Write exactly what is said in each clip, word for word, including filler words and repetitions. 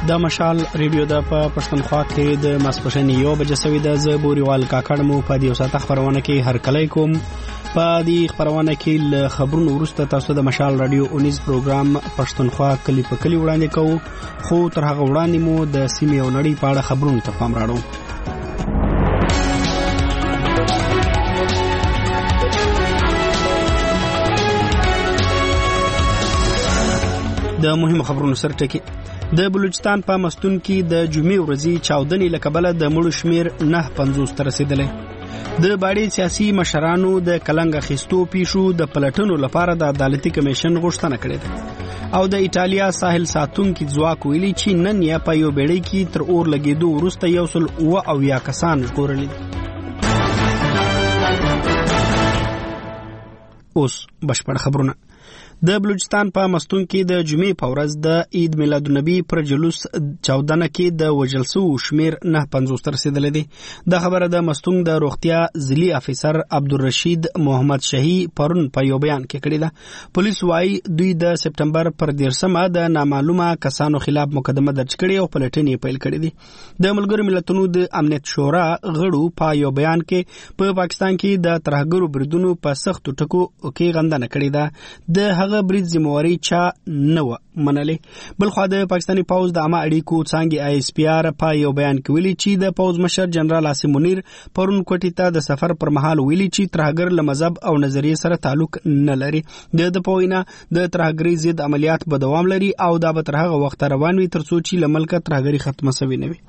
د مشال ریډیو د په پښتونخوا کې د ماسپښین یو بجې سوي د زبوريوال کاکړ مو په دې وساته خبرونه کې هر کله کوم په دې خبرونه کې ل خبرونو ورسته تاسو د مشال رادیو اونیز پروګرام پښتونخوا کلی په کلی وړاندې کوو خو تر هغه وړاندې مو د سیمې او نړۍ په اړه خبرونه ته پام راړو. د مهمو خبرونو سر ټکی د بلوچستان په مستون کې د جمعې ورځې چاودنې له کبله د مړو شمیر نه پنځوس ته رسیدلی. د باړې سیاسي مشرانو د کلنګ اخیستو پیښو د پلټنو لپاره د عدالتي کمیشن غوښتنه کړې ده او د ایټالیا ساحل ساتونکي ځواک ویلي چې نن یې په یو بیړۍ کې تر اور لګېدو وروسته یو سل اوه اویا کسان ژغورلي. اوس بشپړ خبرونه. د بلوچستان په مستون کې د جمعې په ورځ د عید میلاد النبی پر جلوس چاودنه کې د وژل شوو شمیر نه پنځوس ته رسیدلی دی. د خبره د مستون د روغتیا ضلعي افیسر عبدالرشید محمد شهی پرون په یو بیان کې کړی ده. پولیس وايي دوی د سپټمبر پر دیرشمه د نامعلومه کسانو خلاف مقدمه درج کړې او پلټنې پیل کړې دي. د ملګرو ملتونو د امنیت شورا غړو په یو بیان کې په پاکستان کې د ترهګرو بریدونو په سختو ټکو کې غندنه کړې ده. د هغه برید ذمہواری چا نه و منلې. بلخوا د پاکستاني پوز د عامه اړیکو څانګې آی اس پی آر په یو بیان کې ویلي چې د پوز مشر جنرال عاصم منیر پرون کوټې ته د سفر پر مهال ویلي چې ترهګر له مذهب او نظریې سره تعلق نه لري. د د پوینا د ترهګرۍ ضد عملیات به دوام لري او دا به تر هغه وخت روان وي تر څو چې له ملکه ترهګرۍ ختمه شوي نه وي.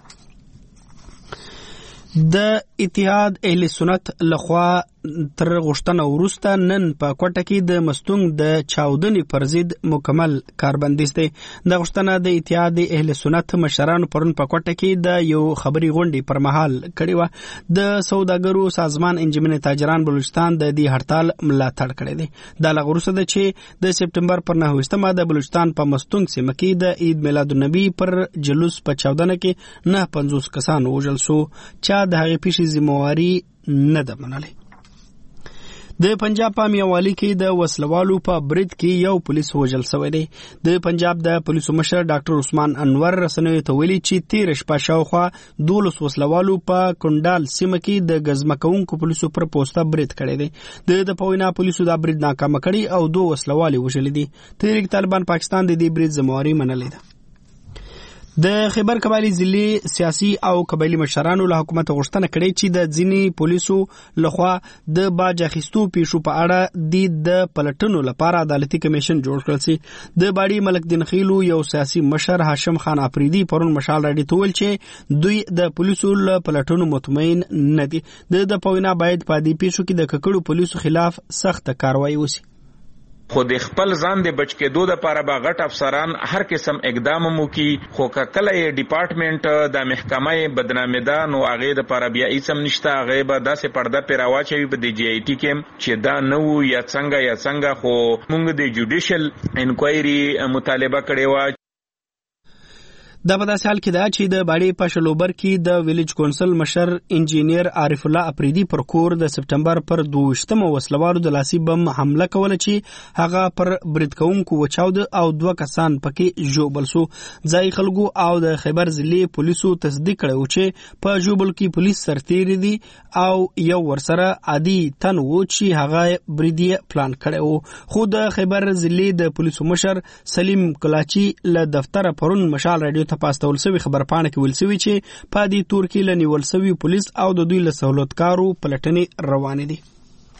د اتحاد اهل سنت لخوا تر غشتنه وروسته نن په کوټه کې د مستون د چاودنې پر ضد مکمل کاربندیز دی. د غشتنه د اتحاد اهل سنت مشرانو پرون په کوټه کې د یو خبري غونډې پر مهال کړې و. د سوداګرو سازمان انجمن تاجران بلوچستان د دې هړتال ملاتړ کړی دی. د لغ وروسته د چې د سپټمبر پر نهویشتمه د بلوچستان په مستون سیمه کې د عید میلاد النبی پر جلوس په چاودنه کې نه پنځوس کسان وژل شو چې د هغې پیښې ذمہواري نه ده منلې. د پنجاب په میاوالی کې د وسلوالو په برید کې یو پولیس وژل شوی دی. د پنجاب د پولیسو مشر ډاکټر عثمان انور رسنیو ته ویلي چې تیر شپه شاوخوا دولس وسلوالو په کونډال سیمه کې د غزمه کوونکو پولیسو پر پوسټه برید کړی دی. د پوینا پولیسو دا برید ناکام کړی او دوه وسلوالې وژل دي. تحریک طالبان پاکستان د دې برید ذمہواری منلې ده. د خیبر قبایلی ضلعي سیاسي او قبایلی مشرانو له حکومت غوښتنه کړې چې د ځینې پولیسو لخوا د باج اخیستو پیښو په اړه د پلټنو لپاره عدالتي کمیشن جوړ کړل شي. د باړي ملک دین خیلو یو سیاسي مشر هاشم خان افریدي پرون مشال راډیو ته ویل چې دوی د پولیسو له پلټنو مطمئن نه دي. د پوینا باید په دې پیښو کې د ککړو پولیسو خلاف سخت کاروایی وشي. خو د خپل ځان د بچ کېدو د لپاره به غټ افسران هر قسم اقدام وکړي خو کله یې ډپارټمنټ د محکمې بدنامي ده نو هغې دپاره بیا هېڅ هم نشته. هغې به داسې پرده پرې راواچوي په د جی آی ټي کې چې دا نه وو یا څنګه یا څنګه. خو موږ د جوډیشل انکوایري مطالبه کړې وه. دا په داسې حال کې ده چې د باړې په شلوبر کې د ویلیج کونسل مشر انجینیر عارف الله افریدي پر کور د سپټمبر پر دویشتمه وسلوالو د لاسي بم حمله کوله چې هغه پر برید کوونکو وچاود او دوه کسان پکې ژوبل شو. ځایي خلکو او د خیبر ضلعي پولیسو تصدیق کړی و چې په ژوبل کې پولیس سرتیري دي او یو ورسره عادي تن و چې هغه برید یې پلان کړی و. خو د خیبر ضلعي د پولیسو مشر سلیم کلاچي له دفتره پرون مشال راډیو ته پاستول سوي خبر پاڼه کې ویل سوي چې په دې تور کې له نیول سوي پولیس او د دوی له سہولتکارو پلټنې روانې دي.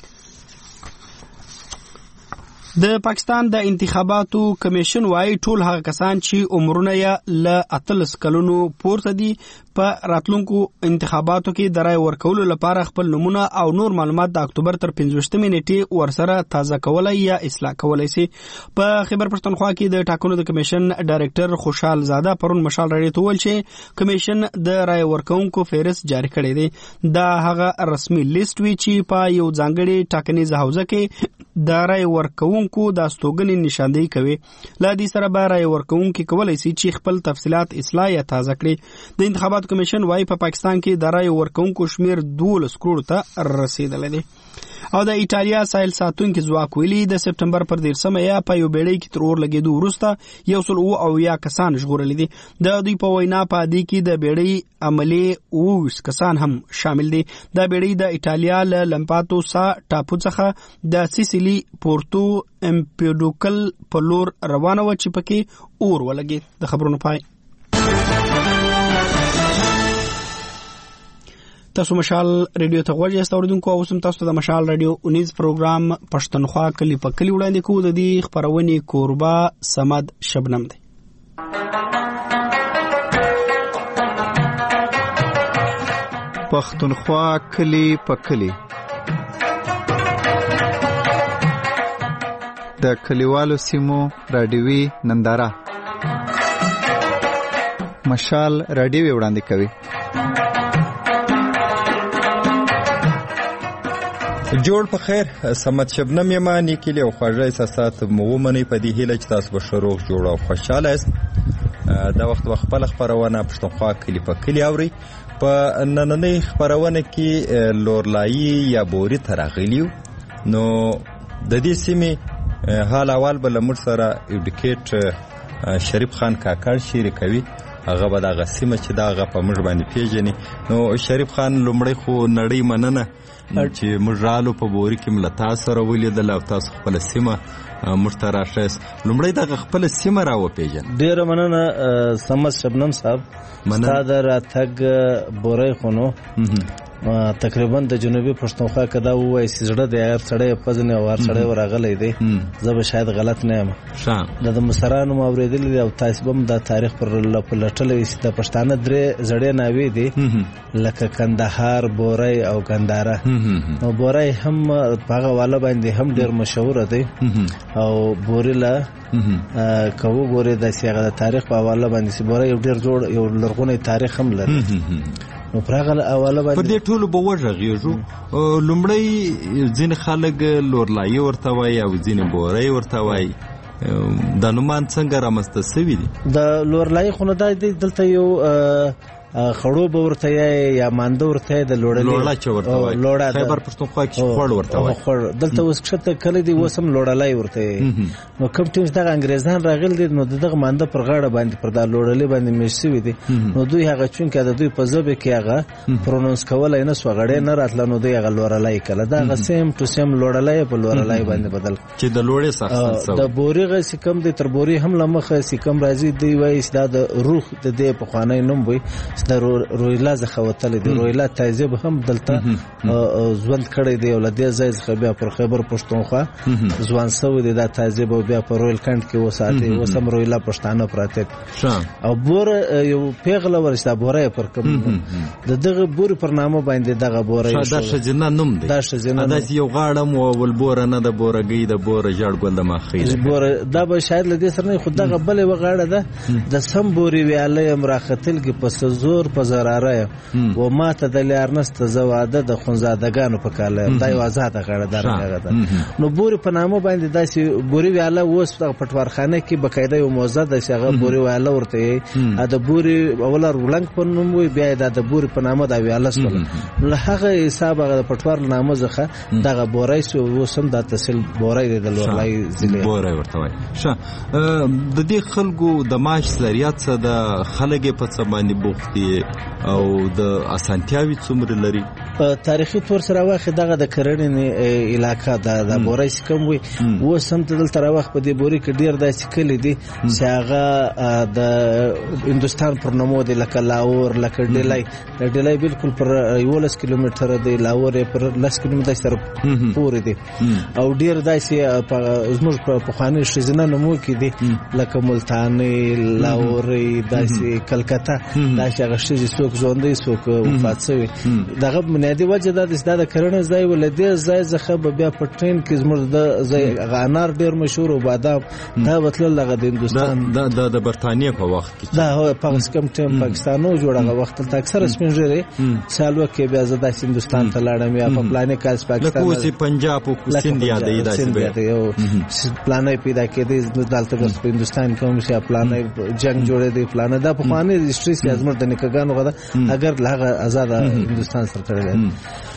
د پاکستان د انتخاباتو کمیشن وايي ټول هغه کسان چې عمرونه یې له اتلس کلونو پورته دي په راتلونکو انتخاباتو کې د رای ورکولو لپاره خپل نمونه او نور معلومات د اکتوبر تر پنځوستمې نیټې ورسره تازه کولای یا اصلاح کولای شي. په خیبر پښتونخوا کې د ټاکنو د کمیشن ډایرکټر خوشحال زاده پرون مشال راډیو ته ویل چې کمیشن د رای ورکونکو فهرست جاری کړی دی. دا هغه رسمي لیست وی چې په یو ځانګړي ټاکنیز حوزه کې د رای ورکونکو د استوګنې نشاندهي کوي. لا دې سره به رای ورکونکي کولای شي چې خپل تفصيلات اصلاح یا تازه کړي. د انتخاباتو کمیشن وايي په پاکستان کې د رای ورکونکو شمیر دولس کروڑ ته رسیدلی دی. او د ایټالیا ساحل ساتونکو ځواک ویلي د سپټمبر پر دیرشمه یا په یو بیړۍ کې تر اور لګېدو وروسته یو سل او یا کسان ژغورل دي. د دوی په وینا په دې کې د بیړۍ عملي اووه کسان هم شامل دي. د بیړۍ د ایټالیا له لمپاتوسا ټاپو څخه د سیسیلی پورتو امپیډوکل په لور روانه و چې پکې اور ولګېد. د خبرونو پای. تاسو مشال ریډیو ته غوږ یاست اوریدونکو، او سم تاسو د مشال ریډیو اونیز پروګرام پښتونخوا کلی په کلی وړاندې کوو. د دې خبرونې کوربه سمد شبنم دی. پښتونخوا کلی په کلی د کلیوالو سیمو رادیوي ننداره مشال رادیو وړاندې کوي. جوړ په خیر، سمت شبنم یما نیکلی او خواږه احساسات مو ومني په دې هیله چې تاسو به شروع جوړ او خوشاله یاست. دا وخت وخت خبرونه پښتونخوا کلی په کلی اوري. په نننۍ خبرونه کې لورلایي یا بوري تراغلیو نو د دې سیمې حال اول بل مر سره ایډیکیټ شریف خان کاکړ شریکوي. هغه به دغه سیمه چې دغه په موږ باندې پیژني. نو شریف خان لومړی خو نړۍ مننه چې موږ رالو په بوري کې ملتا سره ولیدل او تاسو خپل سیمه موږ ته راښیست. لومړی دغه خپل سیمه را وپېژن. ډېره مننه سمت شبنم صاحب، ستا د راتګ بوري خو نو تقریبا د جنوبي پښتونخوا کې دا وایي چې زړه د هر سړی پزنه او هر سړی ورغلی دی. زه به شاید غلط نه یم. د د مصرانو مو اورېدلی دی او تاسو به هم د تاریخ پر لټلی چې د پښتانه درې زړې ناوې دي لکه کندهار، بوري او ګنداره. نو بوري هم په هغه واله باندې هم ډېر مشهوره دی او بوري لا که وګورې داسې هغه د تاریخ په حواله باندې چې بوري یو ډېر جوړ یو لرغونی تاریخ هم لري. نو پرغه اوله باندې په دې ټولو به وژغېږو. لومړی ځینې خلک لورلایي ورته وایي او ځینې بوري ورته وایي. دا نومان څنګه رامنځته سوي دي؟ د لورلایي خو نه دا دلته یو خړو به ورته یا مانده ورته د لوړلې لوړه چې ورته وایي. خیبر پښتونخوا کې خړ ورته وایي. دلته اوس کښته کلی دی اوس هم لوړلای ورته. نو کوم ټیم دغه انګریزان راغلي دي نو دغه مانده پر غاړه باندې پر دا لوړلې باندې مېشت شوي دي. نو دوی هغه چونکې د دوی په ژبه کې هغه پرونونس کولای نه سو غړې نه راتله نو دوی هغه لوړلای کله دغه سیم ټو سیم لوړلای په لوړلای باندې بدل چې د لوړې سختل د بوري غ سکم دی تر بوري هم لمخه سکم راځي دی وایي دا د روح د دې په خوانې نوم وي د رویلا زخوتل دي. رویلا تایزب هم دلته ژوند کړی دی او لدې ځای څخه بیا پر خیبر پښتونخوا ځوان سوی دی. دا تایزب بیا په رویل کند کې وساتي اوس هم رویلا پښتانه پراته او بور یو پیغله ورسته بورې پر کوم د دغه بور پر نامه باندې دغه بورې دا شجنه نوم دی. دا شجنه دا یو غاړم او ول بور نه د بورګي د بور جړ ګل د مخې بور دا به شاید لدې سره نه خو دغه بل وغاړه ده د سم بوري ویاله امراختل کې پس زور په زراره و ما ته د لارنست زواده د خونزادګانو په کاله دا یو آزاد غړه درغه ده. نو بوري په نامه باندې داسې بوري ویاله اوس په پټوارخانه کې بقاعده یو موزه د شغه بوري ویاله ورته ا د بوري اولر ولنګ په نوم وي بیا د بوري په نامه د ویاله سره له هغه حساب د پټوار نامه زخه دغه بوري سو وسم د تحصیل بوري د لورلای ضلع بوري ورته وای. ښه د دې خلکو د معاش ضریات څخه د خلګ په څه باندې بوختي او د اسانتیاوي څومره لري؟ تاریخي تور سره واخې دغه د کرنې علاقه د بوري سکم وي و سم ته دلته راوخ په دې بوري کې ډیر داسې کلی دي چې هغه د هندستان پر نومو دی لکه لاور لکه ډیلای ډیلای بالکل پر یولس کیلومتره دی لاور پر لس کیلومتره سره پورې دی او ډیر داسې زموږ په پخواني شزنه نومو کې دي لکه ملتانی لاور داسې کلکتا داسې هغه شي څوک ژوندۍ څوک وفات شوی دغه بنیادی وجه دا د کرنې ځای ولدي ځای ځخه بیا په ټرین کې زموږ د ځای غانار ډیر مشهور او بادام دا وتل لغه د هندستان د د برتانیې په وخت کې دا هو پاکستان ټیم پاکستانو جوړه وخت ته اکثر سپینځري سالو کې بیا زدا هندستان ته لاړم یا په پلانې کاس پاکستان لکه اوس پنجاب او سند یادې داسې یو پلانې پیدا کېدې دلته د هندستان کوم څه پلانې جنگ جوړې دي پلان دا په خوانې هیستوري سیاست د نکګانو غدا اگر لغه آزاد هندستان سره تړلې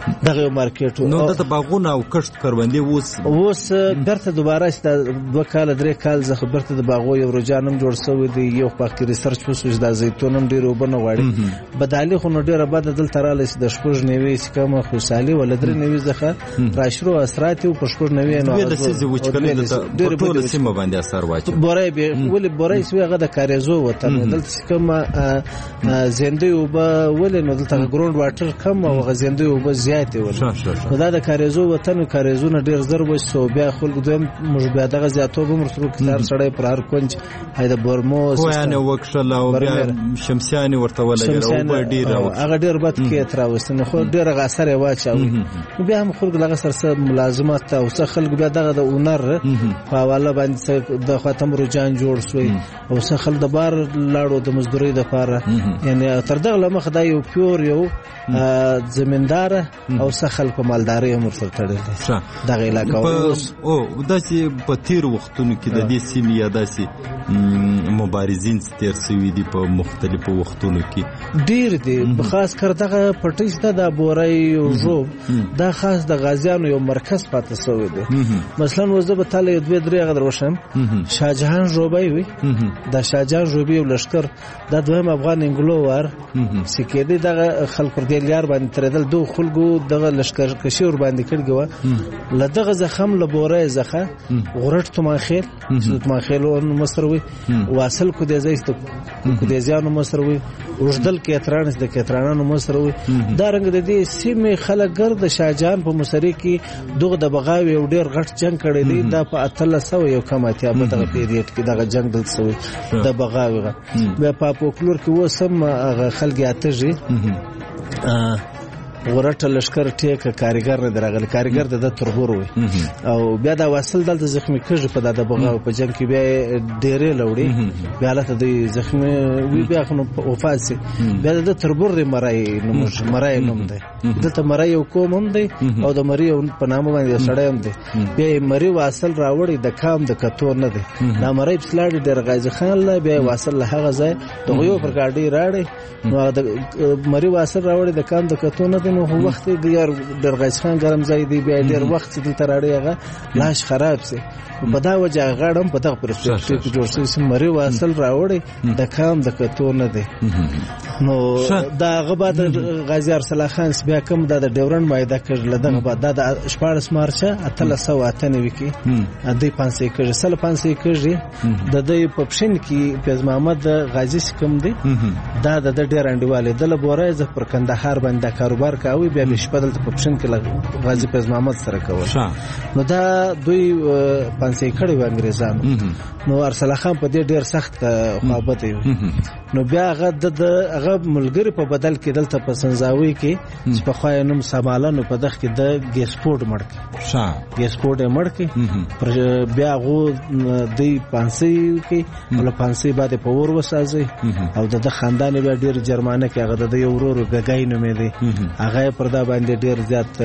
دغه مارکیټ. نو د باغونه او کښت کروندې اوس اوس برته دوباره د دوه کال درې کال څخه برته د باغو یو رجحان هم جوړ شوی دی. یو وخت ریسرچ وسو د زیتون هم ډیر وبنه غواړي بدالي خو نو ډیره بد دلته رااله د شپږ نیوي سکه خوشالي ول درې نیوي ځخه راشرو اثرات او پښپور نیوي نو د سيزي وچکلې د ټول سیمه باندې اثر واچي. بورای به ول بورای سوی هغه د کاریزو وطن دلته کوم زنده او به ول نو دلته ګراوند واټر کم او غزنده او به زیات ول دا د کاریزو وطن کاریزونه ډیر زر وسو بیا خلک دوم مش بیا دغه زیاتو به مرترو کتار سړی پر هر کنج هدا برمو کوانه وکشل او بیا شمسیانی ورته ولګل او په ډیر هغه ډیر بد کې تر واستنه خو ډیر غاثر واچاوي بیا هم خلک لغه سره ملازمات او څه خلک بیا دغه د اونر په حواله باندې د خاتم رجان جوړ شوی او څه خلک د بار لاړو د مزدوري د پاره یعنی تر دغه لمخ دا یو پیور یو زمیندار او څه خلک په مالداري هم سره تړل دي دغه علاقې او داسې په تیر وختونو کې د دې سیمې یا داسې مبارزین تیر سوي دي په مختلفو وختونو کې ډیر دي خاص کر دغه پټیسته د بورای او جوب دا خاص د غازیانو یو مرکز پاتې سوی دی. مثلا وزه به تعالی دوه درې غدر وشم شاهجهان جوبای وي د شاهجهان جوبي او لشکر د دویم افغان انګلوور سکیدي دغه خلک پر دیلار باندې تردل دوه خلکو دغه لشکر کشي ور باندې کړګو لدغه زخم له بورای زخه غرټ تماخیل تماخیلو مصروي واصل کو د زیست کو د زیانو مصروي وجدل کې اترانس د کترانانو مصروي دا رنګ د دې سیمه خلک ګرد شاهجهان په مصری کې دغه د بغاوی او ډیر غټ جنگ کړی دی د په اتل سو یو کماتیا په دغه پیریډ کې دغه جنگ دل سوی د بغاوی بیا په پوکلور کې وسم هغه خلک اتجه ورټه لشکر ټیک کاریګر نه درغل کاریګر د تربور وي او بیا دا واصل دلته زخمی کړي په د بغاو په جنگ کې بیا ډېرې لوړي بیا له د زخمی وی بیا خو وفات سي بیا د تربور د مرای نوم مرای نوم دی دلته مرای یو کوم هم دی او د مری په نامه باندې سړی هم دی بیا مری واصل راوړي د کام د کتو نه دی دا مری پسلاړي ډېر غازی خان له بیا واصل له هغه ځای دغه یو پر ګاډي راړي نو د مری واصل راوړي د کام د کتو نه نو وخت ډیر درغاز خان ګرم ځای دی بیا ډیر وخت دلته راړي هغه لاش خراب سي په دا وجه غاړم په دغه پرسپکټیو کې جوړ شوی سم مری واصل راوړي د کام د کتو نه دی نو دا غباد غازی ارسل خان بیا کوم د ډیورن مایده کړل دغه بعد د شپږ مارچ اتل سو اتنوي کې د پانسي کړي سل پانسي کړي د دې پپشن کې پیز محمد غازی کوم دی دا د ډیر انډیواله د لبورای ز پر کندهار باندې کاروبار کوي بیا بشپدل د پپشن کې غازی پیز محمد سره کوي نو دا دوی پانسي کړي و انګريزانو نو ارسل خان په دې ډیر سخت خوابت نو بیا هغه د هغه ملګری په بدل کې دلته په سنځاوي کې چې په خوای نوم سمالانو په دغه کې د ګیسپورټ مړک شا ګیسپورټ مړک پر بیا غو د پانسي کې ول پانسي باندې په ور وسازي او د خاندان بیا ډیر جرمانه کې هغه د یو ورور غګای نومې دی هغه پر دا باندې ډیر زیات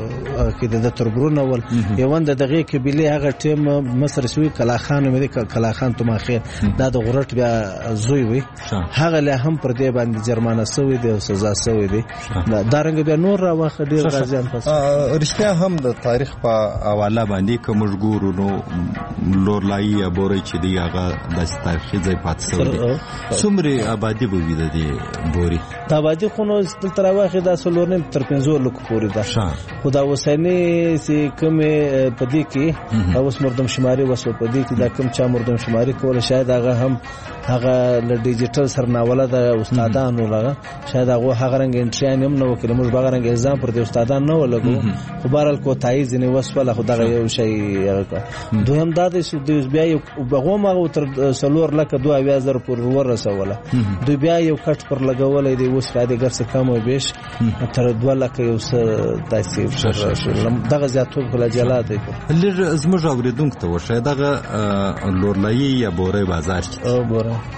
کې د تربرونه ول یوند دغه کې بلی هغه ټیم مصر شوی کلا خان مې کلا خان تماخیر دا د غرټ بیا زوی وي هغه له هم پر دې باندې جرمانه سوی دی او سزا سوی دی دا رنګ بیا نور را واخ ډیر غازیان پس رښتیا هم د تاریخ په حواله باندې کوم ګورو نو لورلای یا بورې چې دی هغه د تاریخي ځای پات سوی دی څومره آبادی به وي د دې بوري دا آبادی خو نو تل تر واخ دا سلورنیم تر پنځو لک پورې ده خدا وسنی سي کوم په دې کې اوس مردم شماري وسو په دې کې دا کوم چا مردم شماري کول شاید هغه هم هغه ل ډیجیټل سرناوله د استادانو لغه شاید هغه هغه رنګ انټریان هم نو کله موږ باغ رنګ الزام پر دې استادان نه ولګو خو بهرال کو تایز نه وسوله خو دغه یو شی دوهم دا د بیا یو بغو ما تر سلور لکه دوه اویا پر ور رسوله دوی بیا یو کټ پر لګولې دی اوس را دي ګرځ کم او بیش تر دوه لکه یو څه تاسیب دغه زیاتو کله جلا دی لږ زموږ اوریدونکو ته وشه دغه لورلای یا بورې بازار او بورې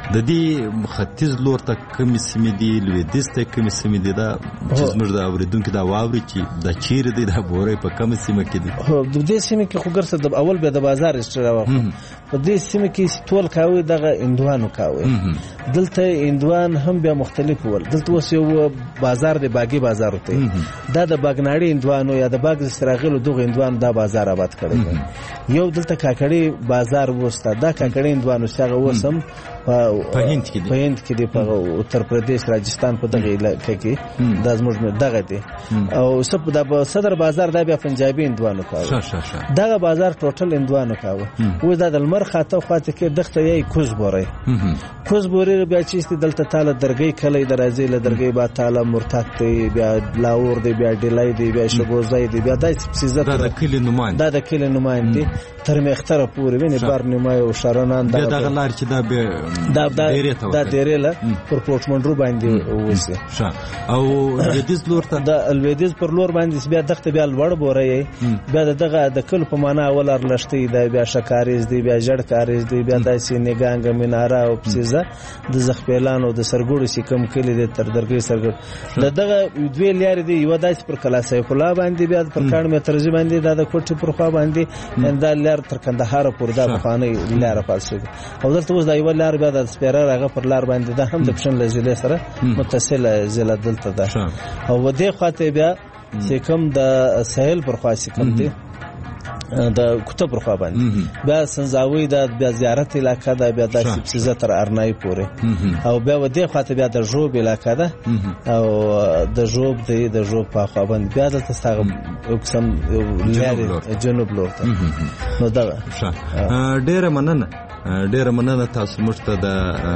د دې ختیځ لور ته کومې سیمې دي لویدیځ ته کومې سیمې دي دا چې زموږ د اورېدونکو دا واوري چې دا چیرې دی دا بورۍ په کومه سیمه کې دي؟ هو د دې سیمې کې خو ګرځه د اول بیا د بازار اسټرا واخلو په دې سیمه کې ټول کاوي دغه اندوانو کاوي دلته اندوان هم بیا مختلف ول دلته اوس یو بازار دی باغي بازار وته دا د باغناړي اندوانو یا د باغ استراغلو دغه اندوان دا بازار آباد کړی یو دلته کاکړي بازار وسته دا کاکړي اندوانو څنګه وسم په هند کې دی په هند کې دی په اتر پردیش راجستان په دغه علاقې کې دا زموږ دغه دی او سب د صدر بازار دا بیا پنجابي اندوانو کاوه دغه بازار ټوټل اندوانو کاوه و دا د لمر خاطه خاطه کې دغه یې کوز بوري کوز بوري بیا چې دلته تعالی درګي کلی درازي له درګي با تعالی مرتد دی بیا لاور دی بیا ډلای دی بیا شګوزای دی بیا دای سیزه دا د کلی نمائند دا د کلی نمائند دی تر مختره پورې ویني بار نیمای او شرنان دا دغه لار چې دا به دا دا ډیرله پر پورتمنډرو باندې وځي او لویدیځ لور ته د لویدیځ پر لور باندې بیا دغه بیا لوړ بوري بیا دغه د کل په معنا ولر لشتي دا بیا شکاریز دی بیا جړ کاریز دی بیا د سینګانګ مینارا او پسیزه د زخپیلانو د سرګوړو چې کم کلی د تر درګي سرګ دغه دوی لاري دی یو داس پر کلاسه کلا باندې بیا پر کاڼ می ترجمه باندې د کوټه پر خوا باندې انده لار تر کندهار پور دا بخانه لار پاسه او دلته اوس دا یو لار بیا د سپیرر هغه پر لار باندې دا هم د پښن لزله سره متصله زله دلته ده او ودې خاطه بیا چې کوم د ساحل پر خوا چې کوم دی د کوټه پر خوا باندې بیا سنځاوي د بیا زیارت علاقہ دا بیا د سبسیزه تر ارنای پورې او بیا ودې خاطه بیا د جوب علاقہ ده او د جوب دی د جوب په خوا باندې بیا د تاسو قسم لاري جنوب لور ته نو دا ډیره مننه ډیره مننه تاسو موږ ته د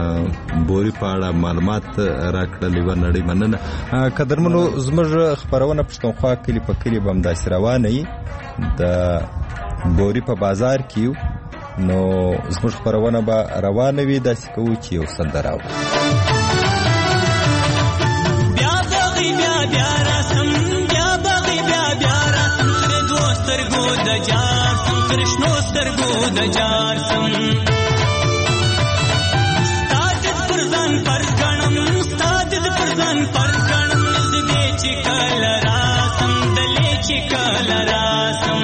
بوري په اړه معلومات راکړلې و نړۍ مننه قدرمنو زموږ خبرونه پښتونخوا کلی په کلی بم داسې روانه وي د بوري په بازار کې نو زموږ خبرونه به روانه وي داسې کوو چې یو سندره اورو بیا باغی بیا بیا راسم بیا باغی بیا بیا راسم تر دوسترګو د جار سم تر شنو سترګو د جار سم پرزان پرګنم زدې چې کله راسم دلې چې کله راسم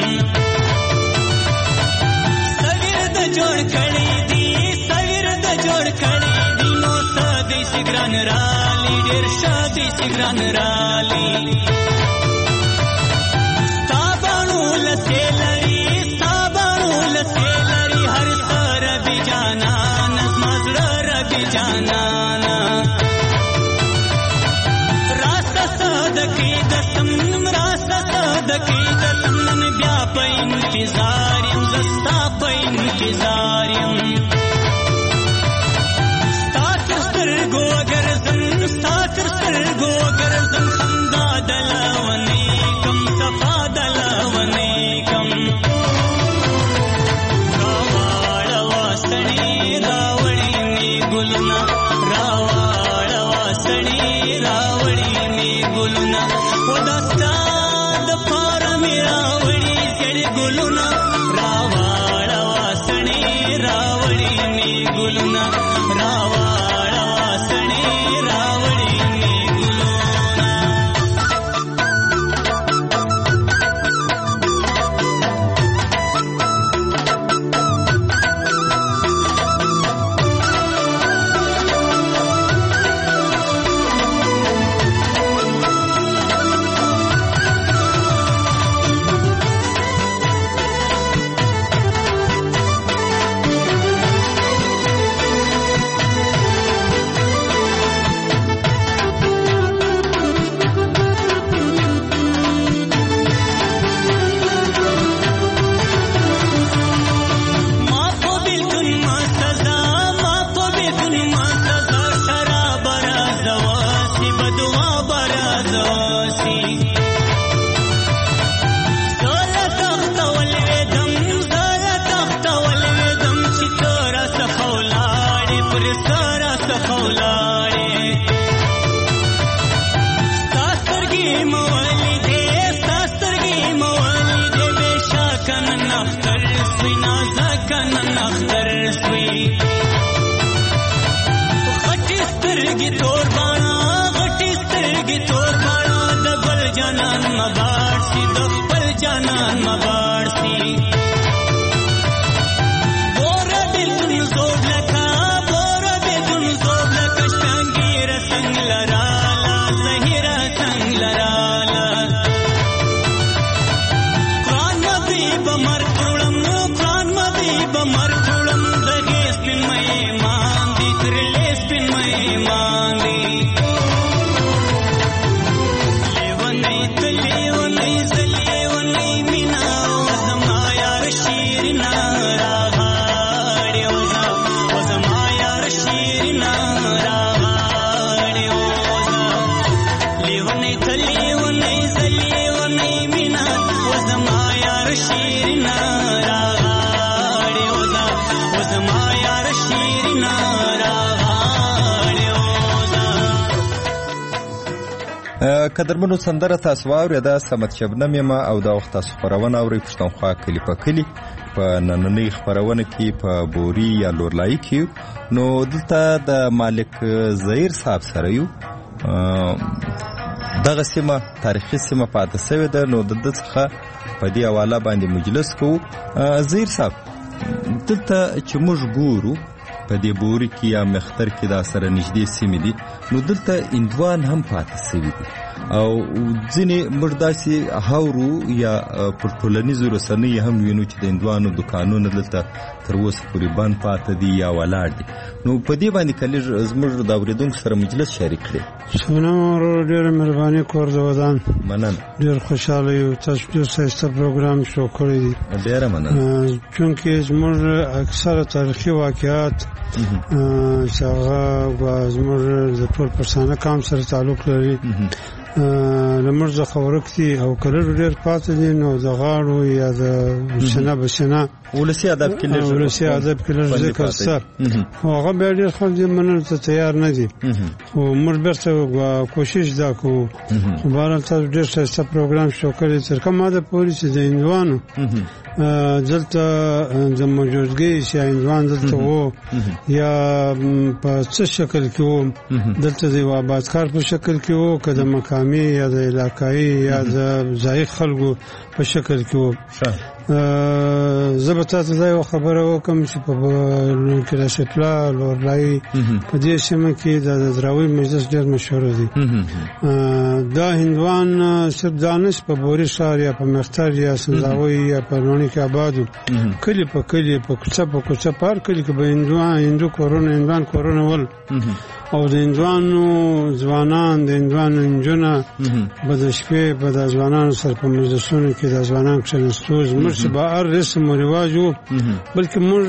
سویر د جوړ کړي دي سویر د جوړ کړي دي نو سادي سګران رالي ډېر شادي سګران رالي تابانو لته لري تابانو لته لري هر سر بي جانا نظم زړه ربي جانا دکی دتم راسته دکی دتم بیا په انتظار یم زستا په انتظار یم ستاتر سترګو ګرځم ستاتر سترګو ګرځم خندا دلونی کم صفا دلونی کم راوړ واسنی راوړی می ګلنا راوړ واسنی راوړی ګلونا ودستا د پاره میرا وړي ګړي ګلونا چې د خپل جانان مباړ سي بوره بلدون زوب لکا بوره بلدون زوب لکا شپانگیر سنگ لرالا زهیره سنگ لرالا قرآن مدی بمر کرلم قرآن مدی بمر کرلم دغیس پن مهمان دی ترلیس پن مهمان دی لیونی تلیونی زلیونی مینا وزما یار شیرنا راغاڑی وزا وزما یار شیرنا راغاڑی وزا لیونی تلیونی زلیونی مینا وزما یار شیرنا راغاڑی وزا وزما یار شیرنا راغاڑی وزا. قدرمنو سندره تاسو واورېده سمت شبنم یم او دا وخت تاسو خپرونه اورئ پښتونخوا کلي په کلي په نننۍ خپرونه کې په بوري یا لورلایي کې نو دلته د مالک ظهیر صاحب سره یو دغه سیمه تاریخي سیمه پاتې سوې ده نو د ده څخه په دې حواله باندې مجلس کوو. ظهیر صاحب دلته چې موږ ګورو په دې بوري کې یا مختر کې دا سره نږدې سیمې دي نو دلته اندوان هم پاتې سوي دي او ځینې موږ داسې هاورو یا پر ټولنیزو رسنیو هم وینو چې د اندوانو دوکانونه دلته تر اوسه پورې بند پاتې دي یا ولاړ دي نو په دې باندې که لږ زموږ د اورېدونکو سره مجلس شریک کړي. سلام ورور ډېره مهرباني کور د ودان مننه ډېر خوشحاله یو تاسو ډېر ښایسته پروګرام شروع کړی دی ډېره مننه چونکې زموږ اکثره تاریخي واقعات چې هغه زموږ د ټول پښتانه قام سره تعلق لري لمر څخه ورکتي او کله ډېر پاتې دي نو د غاړو یا د شنه بشنه ولسی ادب کې لږ ولسی ادب کې لږ ذکر سره هغه به ډېر خلک دې منل ته تیار نه دي او موږ بیرته کوشش دا کوو خو بهرحال تاسو ډېر ښایسته پروګرام شروع کړی تر کومه حده پورې چې د هندوانو دلته د موجودګۍ چې هندوان دلته وو یا په څه شکل کې وو دلته د یو آبادکار په شکل کې وو که د مقامي یا د علاقایي یا د ځایي خلکو په شکل کې وو. زه به تاسو ته یوه خبره وکړم چې په کلاشپلا لورلایي په دې سیمه کې د دراوي مجلس ډېر مشهور دی. دا هندوان صرف دانش په بوري ښار یا په مختر یا سنځاوي یا په لوني کې آبادو کلي په کلي په کوڅه په کوڅه په هر کلي کې به هندوان هندو کورونه هندوان کورونه ول او د هندوانو ځوانان د هندوانو نجونه به د شپې به د ځوانانو سره په مجلسونو کې د ځوانان کښېناستو زموږ چې به هر رسم و رواج و بلکې موږ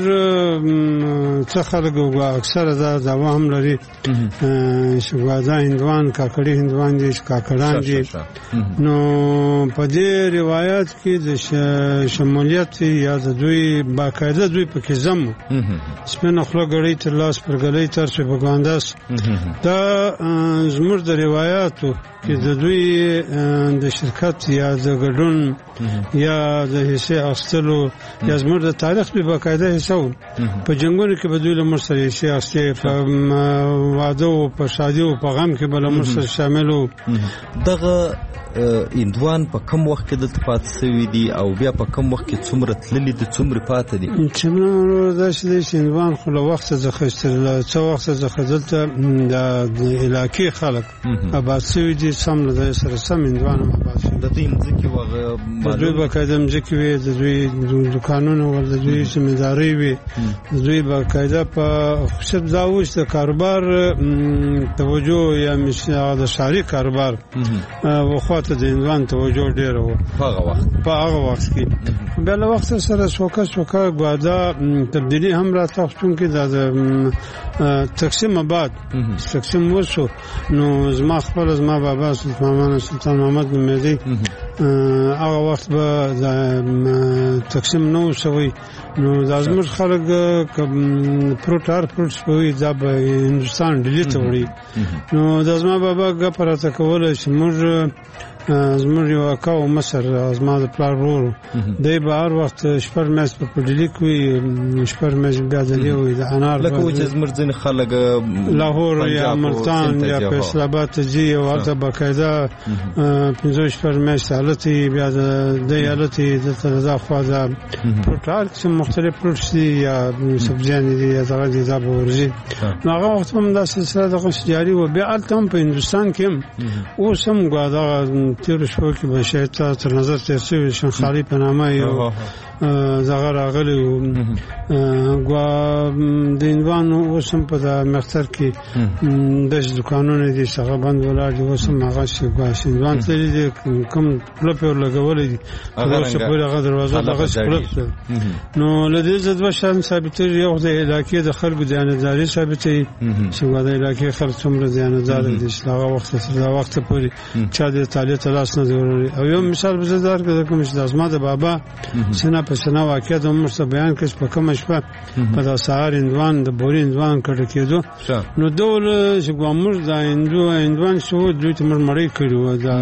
څه خلک اکثره دا دعوا هم لري چې دا هندوان کاکړي هندوان دي کاکړان دي نو په دې روایت کې د شمولیت یا د دوی باقاعده دوی پکې زم سپینه خوله ګړۍ تر لاس پر ګلۍ تر چې په ګانداس دا زموږ د روایاتو کې د دوی د شرکت یا د ګډون یا د حصې اخیستلو یا زموږ د تاریخ به باقاعده حصه و په جنګونو کې به دوی له موږ سره حصې اخیستې په واده و په شادي و په غم کې به له موږ سره شامل و. دغه هندوان په کم وخت کې دلته پاتې سوي دي او بیا په کم وخت کې څومره تللي دي څومره پاتې دي؟ چې نو داسې دی چې هندوان خو له وخته څخه ایستل څه وخته څخه دلته د علاقې خلک آباد سوي دي سم له دې سره سم هندوان هم آباد سوي د دوی مځکې د دوی باقاعده مځکې وې د دوی دوکانونه ول د دوی ذمهدارۍ وې د دوی باقاعده په خصوص دا و چې د کاروبار توجه یا د ښاري کاروبار وخواته د هندوان توجه ډېره وه په هغه وخت په هغه وخت کې بیا له وخت سره څوکه څوکه ګواده تبدیلي هم راته چونکې دا د تقسیم آباد تقسیم وشو نو زما خپل زما بابا سلطان سلطان محمد نومیدی هغه وخت به تقسیم نه و شوی نو دا زموږ خلک پروټ هر پروټ شوی دا به هندوستان ډیلي ته وړي نو دا زما بابا ګپه راته کوله چې موږ زموږ یو اکا و مصر زما د پلار ورور دی به هر وخت شپږ میاشتې په پډلیک وي شپږ میاشتې بیا دلې وي د انار لکه و چې زموږ ځینې خلک لاهور یا ملتان یا فیصل آباد ته ځي او هلته باقاعده پنځه شپږ میاشتې هلته یي بیا د دی هلته یي دلته د دا خوا د فروټ هر قسم مختلف فروټس دي یا سبزیانې دي یا دغه دي دا به ورځي نو هغه وخت هم دا سلسله دغسې جاري وه بیا هلته هم په هندوستان کې هم اوس هم ګوا دغه تېرو شپو کې به شاید تا تر نظر تېر شوي شنخالي په نامه یو دغه راغلی و ګوا د هندوانو اوس هم په د مختر کې داسې دوکانونه دي چې هغه بند ولاړ دي اوس هم هغسې ګوا هندوان تللي دي کوم کلپ یې ورلګولی دي تر اوسه پورې هغه دروازه دغسې کلپ ده نو له دې څه دوه شیان ثابتېږي یو د علاقې د خلکو دیانتداري ثابتوي چې ګوا د علاقې خلک څومره دیانتداره دي چې هغه وخته تر دا وخته پورې چا دې طالع ته لاس نه دی وړلی او یو مثال به زه درکړم کوم چې د زما د بابا سینه په سینه واقعه د عمر څخه بیان کړ په کومه شپه په دا سهار هندوان د بوري هندوان کډه کېدو نو ډول چې ګوامور د هندو هندوان شو دوی ته مرمړی کړي و دا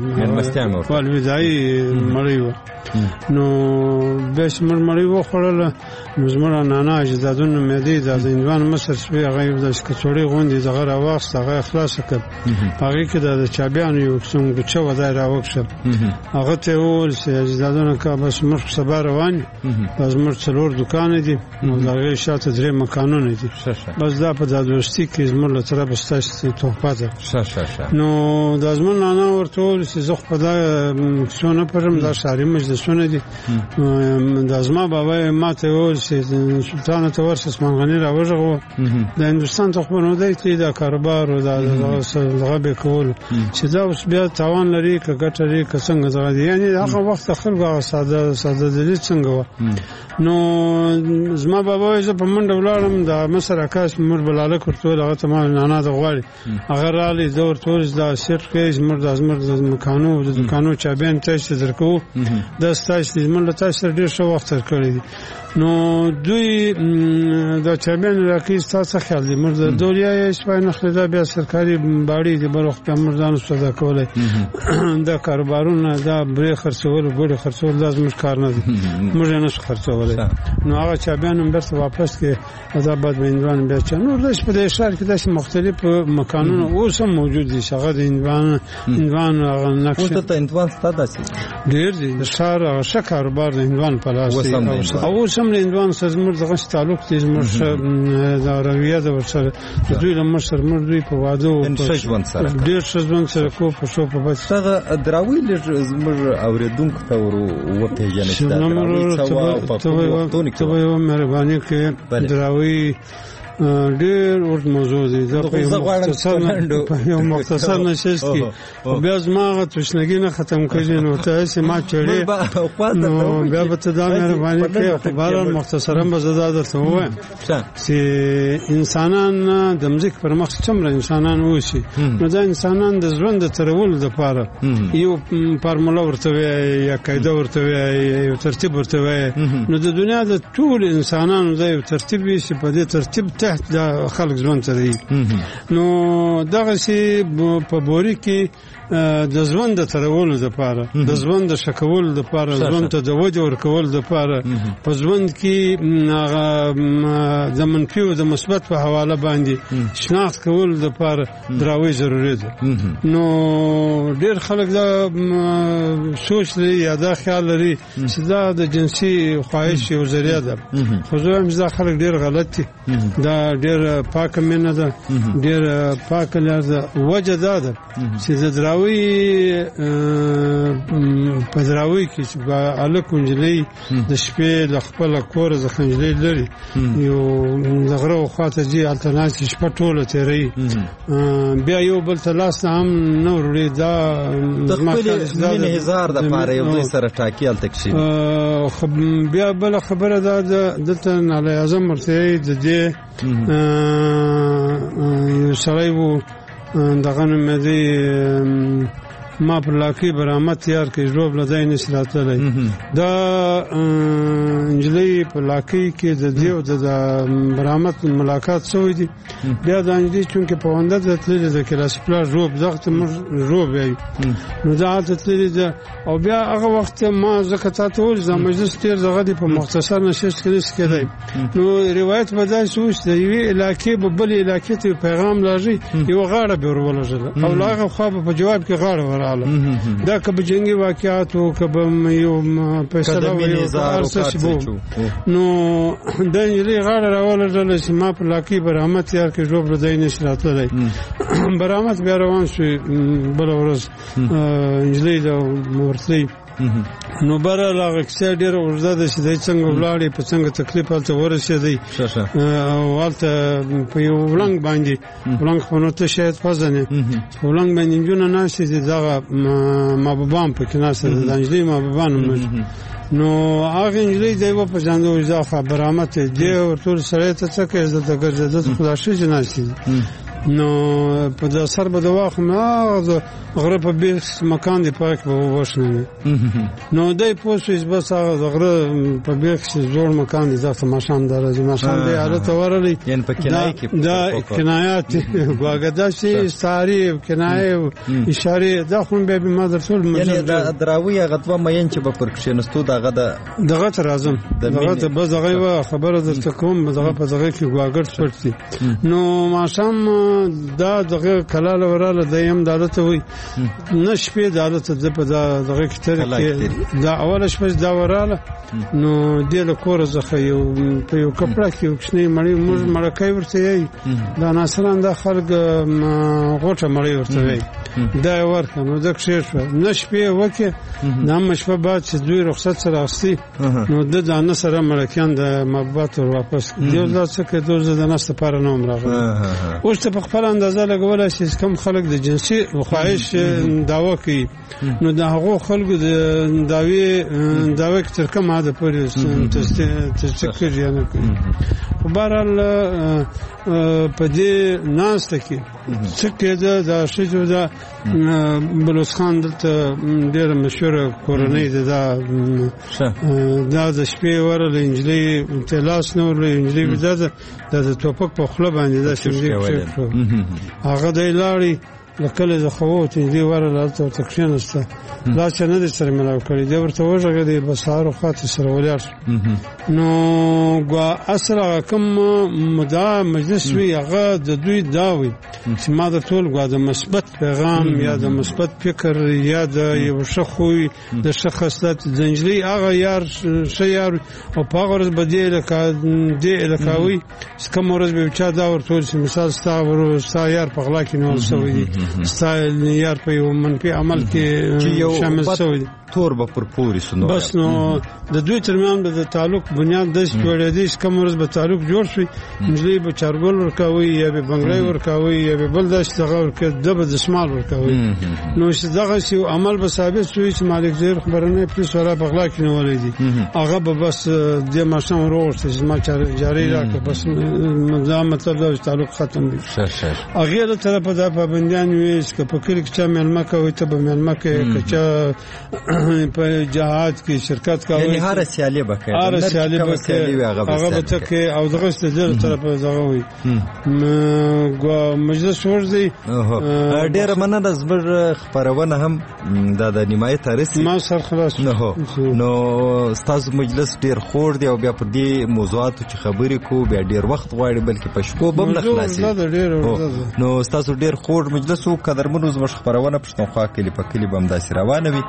والوداعي مړی و نو به مرمړی و خړل نو زموږ نانا اجدادونو مې دي د هندوان مصر شوی هغه د کڅوړې غونډې دغه راوخت هغه خلاص کړ هغه کې د چابیانو یو څنګه ګچو ودای راوښه هغه ته ول چې اجدادونو کا بس مخ سبا روان بس مر څلور دکان دي نو هغه شاته درې مکانونه دي بس دا په داستي کې زموږ له طرف ستاسو توفه ده نو د زموږ نانا ورته ول چې زه په دا څونه پرم دا شاري مجلسونه دي د زما بابا ماته ول چې سلطان ته ورس اسمان غنی راوځغو د هندستان ته خو نه دی چې دا کاروبار او دا دغه به کول چې دا اوس بیا تاوان لري که ګټه لري که څنګه دغه دي یعنی هغه وخت خلکو ساده ساده دي څنګه و نو زما بابا یې په منډه ولاړم د مصر اکاس مر بلاله کوته هغه ته ما نانا د غواړي هغه رالي دور تورز دا سیر کې مر د ازمر د مکانو د دکانو چابین تاسو درکو د ستاسو د مل تاسو ډیر شو وخت تر کړی نو دوی د چابین راکې تاسو خیال دي مر د دولیا یې شپه نه خلدا بیا سرکاري باړي د بروخ په مردان سودا کولای دا کاروبارونه دا برې خرڅول ګوډه خرڅول لازم کار نه دي موږ نه خرڅول نو هغه چابین هم برته واپس کې آزاد بندوان بیا چې نو د په دې شهر کې د مختلف مکانونه اوس هم موجود دي شغه د هندوان هندوان هغه نقشه اوس ته هندوان ستاده سي ډیر دي د شهر هغه ش کاروبار د هندوان په لاس دی او اوس هم د هندوان سره زموږ دغه تعلق دي زموږ د رویه د ورسره د دوی له مشر مر دوی په واده او ډیر شزبن سره کو په شو په بس هغه دراوی لږ زموږ اوریدونکو ته ورو پیژنې چې دا دراوی څه په وختونو کې یو مهرباني کې دراوی ډېر ورته موضوع دي دا په یو مختصر نشست کې بیا زما تشنګي نه ختم کړي نو ته چې ما چړې نو بیا به ته دا مهرباني کې خبره مختصرا به زده درته وایم چې انسانان د مځکې پر مخ څومره انسانان وشي نو دا انسانان د ژوند د ترول لپاره یو فارموله ورته یا قاعده ورته یو ترتیب ورته نو د دنیا د ټول انسانانو د یو ترتیب وي چې په دې ترتیب تحت دا خلق ژوند تري نو دغه شی په بوري کې د ژوند د ترولو لپاره د ژوند د شکول لپاره ژوند ته د وجه ورکول لپاره په ژوند کې د منفي او د مثبت په حواله باندې شناخت کول لپاره دراوی ضروري ده نو ډیر خلک دا سوچ لري یا دا خیال لري چې دا د جنسي خواهش یو ذریعہ ده خو زه هم دا خلک ډیر غلط دي دا ډیر پاک مینه ده ډیر پاک لار ده وجه ده ده چې د دراوی په دراوی کې چې الک انجلي د شپې د خپل کور د خنجلي لري یو دغره خاطر جی الټرناتیو شپه ټوله تیری بیا یو بل تلاس هم نور لري دا د خپل مینه هزار د پاره یو دوی سره ټاکی ال تکشي خو بیا بل خبره ده دلته نړۍ اعظم مرته د دې یو سړی وو دغه مې دی ما پر لاکي برآمد تیار کړي ژوب لدای نشي راتللی دا انجلۍ په لاکي کې د دیو د برآمد ملاقات شوی دی بیا د انجلۍ چونکې په ونده د تللی د کلاس پلاس ژوب دغه موږ ژوب یې نو دا هلته تللی ده او بیا هغه وخت ما ځکه تا ته وویل دا مجلس ډېر دغه دی په مختصر نشست کې نشي کېدی نو روایت به داسې اوس د یوې علاقې به بلې علاقې ته پیغام لاږي یوه غاړه به ور ولږله او له هغه خوا به په جواب کې غاړه ورغله دا که به جنګي واقعات وو که به یو فیصله وو هر څه چې به نو د نجلۍ غاړه راولږله چې ما په لاکي برآمد تیار کړي ژوب له دی نشي راتللی برآمد بیا روان شوې بله ورځ نجلۍ د ورتلۍ نو بهرحال هغه کیسه ډېره اوږده ده چې دی څنګه ولاړې په څنګه تکلیف هلته ورسېدی او هلته په یو ولنګ باندې ولنګ خو نو ته شاید پزنې په ولنګ باندې نجونه ناستې دي دغه محبوبان پکې ناسته ده د نجلۍ محبوبان نو هغه نجلۍ دی وپېژانده چې دا خو برآمد دی دی ورته وویل سړی ته څه کوې دلته ګرځېده ته خو دا ښځې ناستې دي نو په د سر به د واخلم هغه غره په بیخ مکان دی په هغه کې به ووښنوي نو دی پوه شو چې بس هغه د غره په بیخ چې زوړ مکان دی دغه ماښام دا راځي ماښام دی هلته ورغلی دا کنایات ګواګه داسې استعارې کنایې اشارې دا خو بیا به ما درته ویل یعنې د دراوۍ هغه دوه مین چې به پر کښېنستو دغه د دغه ته راځم دغه ته بس هغه یوه خبره درته کوم دغه په دغه کې ګواګړ پټ دي نو ماښام دا دغه کلاله وراله دی هم د هلته وایي نه شپې د هلته ده په دغه کې تېره کې دا اوله شپه چې دا وراله نو دې له کوره څخه یو په یو کپړه کې یو کوچنی مړی موږ مړکی ورته یایي دا ناصران دا خلک غوټه مړی ورته وایي دا یې ورکړه نو ده کښې شوه نه شپې وکړې دا همه شپه بعد چې دوی رخصت سره اخیستي نو ده د نه سره مړکیان د محبوبات ور واپس دیو دا څه کوي دوی زه د نس دپاره نه وم راغلی اوس ته په خپله اندازه لګولی چې کوم خلک د جنسي خواهش دعوه کوي نو د هغو خلکو د دعوې دعوې کې تر کوم حده پورې تصدیق کړي یا نه کړي خو بهرحال په دې ناسته کې څه کېده دا ښځو دا بلوڅ خان دلته ډېره مشهوره کورنۍ ده دا دا د شپې ورغله نجلۍ ته لاس نه ورغلی نجلۍ دا دا د ټوپک په خوله باندې داسې هغه دی لاړې له کله د خووت نجلۍ ورغله هلته ورته کښېنسته لاس یې نه دی سره ملاو کړی دی ورته وغږېدی بس سهار وخت یې سره ولاړ شو نو ګوا اصل هغه کوم دا مجلس وي هغه د دوی دا وي چې ما درته وویل ګوا د مثبت پیغام یا د مثبت فکر یا د یو ښه خوی د ښه خصلت د نجلۍ هغه یار ښه یار او په هغه ورځ به دې دې علاقاوي چې کومه ورځ به یو چا دا ورته وویل چې مثال ستا یار په غلا کې نیول شوی دی ستا یار په یو منفي عمل کې شامل شوی دی تور به پر پورې سو بس نو د دوی ترمیان به د تعلق بنیاد داسې جوړېدی چې کوم ورځ به تعلق جوړ شوي نجلۍ به چارګل ورکوي یا به بنګړی ورکوي یا به بل داسې دغه ورکوي ده به دسمال ورکوي نو چې دغسې عمل به ثابت شوي چې مالک زیر خبرنۍ پولیس والا په غلا کې نیولی دي هغه به بس دې ماښام وروغوښته چې زما جارۍ راکړه بس دا مطلب دا چې تعلق ختم دی هغې له طرفه دا پابندیان وي چې که په کلي کې چا میلمه کوي ته به میلمه کوې که چا په جهاد کې شرکت کوي یعنی هر سیالي به کوي هر سیالي به کوي هغه به ته کوي او دغه ست دې طرفه دغه وي مجلس ورځي ډېره مننه زموږ خپرونه هم دا د نیمایي ترسي ما سر خلاص نو ستاسو مجلس ډېر خوږ دی او بیا پر دې موضوعاتو چې خبرې کوو بیا ډېر وخت غواړي بلکې په شپو به هم نه خلاصي نو ستاسو ډېر خوږ مجلس و قدرمنو زموږ خپرونه پښتونخوا کلي په کلي به همداسې روانه وي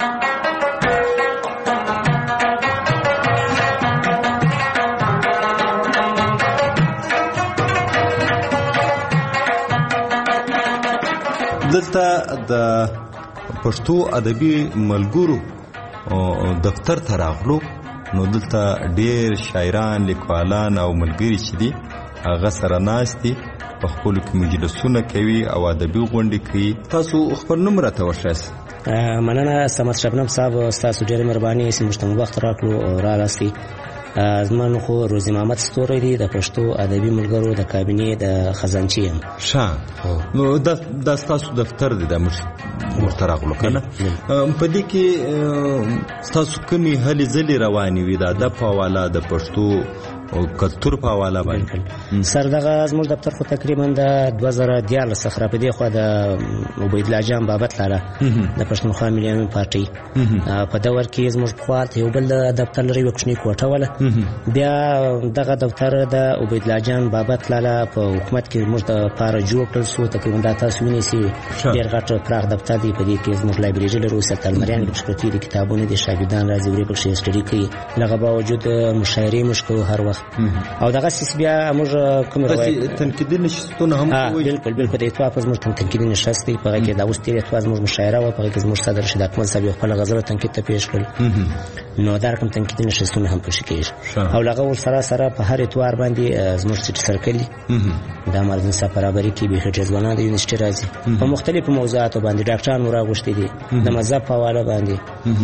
دلته د پښتو ادبي ملګرو دفتر ته راغلو نو دلته ډېر شاعران لیکوالان او ملګري چې دي هغه سره ناست دي په خپلو کې مجلسونه کوي او ادبي غونډې کوي تاسو خپل نوم راته وښایاست مننه صمد شبنم صاحب ستاسو ډېرې مهرباني چې موږ ته وخت راکړو راغلاستئ زما نو خو روزي محمد ستوری دی د پښتو ادبي ملګرو د کابینې د خزانچي یم. ښه نو دا دا ستاسو دفتر دی د ورته راغلو که نه؟ په دې کې ستاسو کومې هلې ځلې روانې وي د ادب په حواله د پښتو او کلتور په حواله باندې؟ سر دغه زموږ دفتر خو تقریبا د دوه زره دیارلس څخه را په دې خوا د عبیدالله جان بابت لاله د پښتونخوا ملي عمومي پارټۍ په دور کې زموږ پخوا یو بل دفتر لري یوه کوچنۍ کوټه وله. بیا دغه دفتر د عبیدالله جان بابت لاله په حکومت کې زموږ دپاره جوړ کړل سو. تقریبا دا تاسو وینئ چې ډېر غټ پراخ دفتر دی. په دې کې زموږ لایبرېري لرو، سلطان المریان پکښې پرتې دي، کتابونه دي، شاګردان راځي ورې پکښې سټډي کوي. دغه باوجود مشاعرې موږ کوو هر وخت. او دغه سیس بیا موږ کوم روایت تنقیدي نشستونه هم کوي؟ بالکل بالکل. د اتفاق په زموږ تنقیدي نشست دی، په هغه کې د اوس تېر اتفاق زموږ مشاعره وه، په هغه کې زموږ صدر رشید اکمل صاحب یو خپل غزل تنقید ته پیش کړل. نو دا رقم تنقیدي نشستونه هم پکښې کېږي. او له هغه ورسره سره په هر اتوار باندې زموږ سټي سرکل دي، د مردم صاحب برابري کې بیخي ډېر ځوانان د یونیورسټي راځي په مختلفو موضوعاتو باندې. ډاکټران مو راغوښتي دي د مذهب په حواله باندې،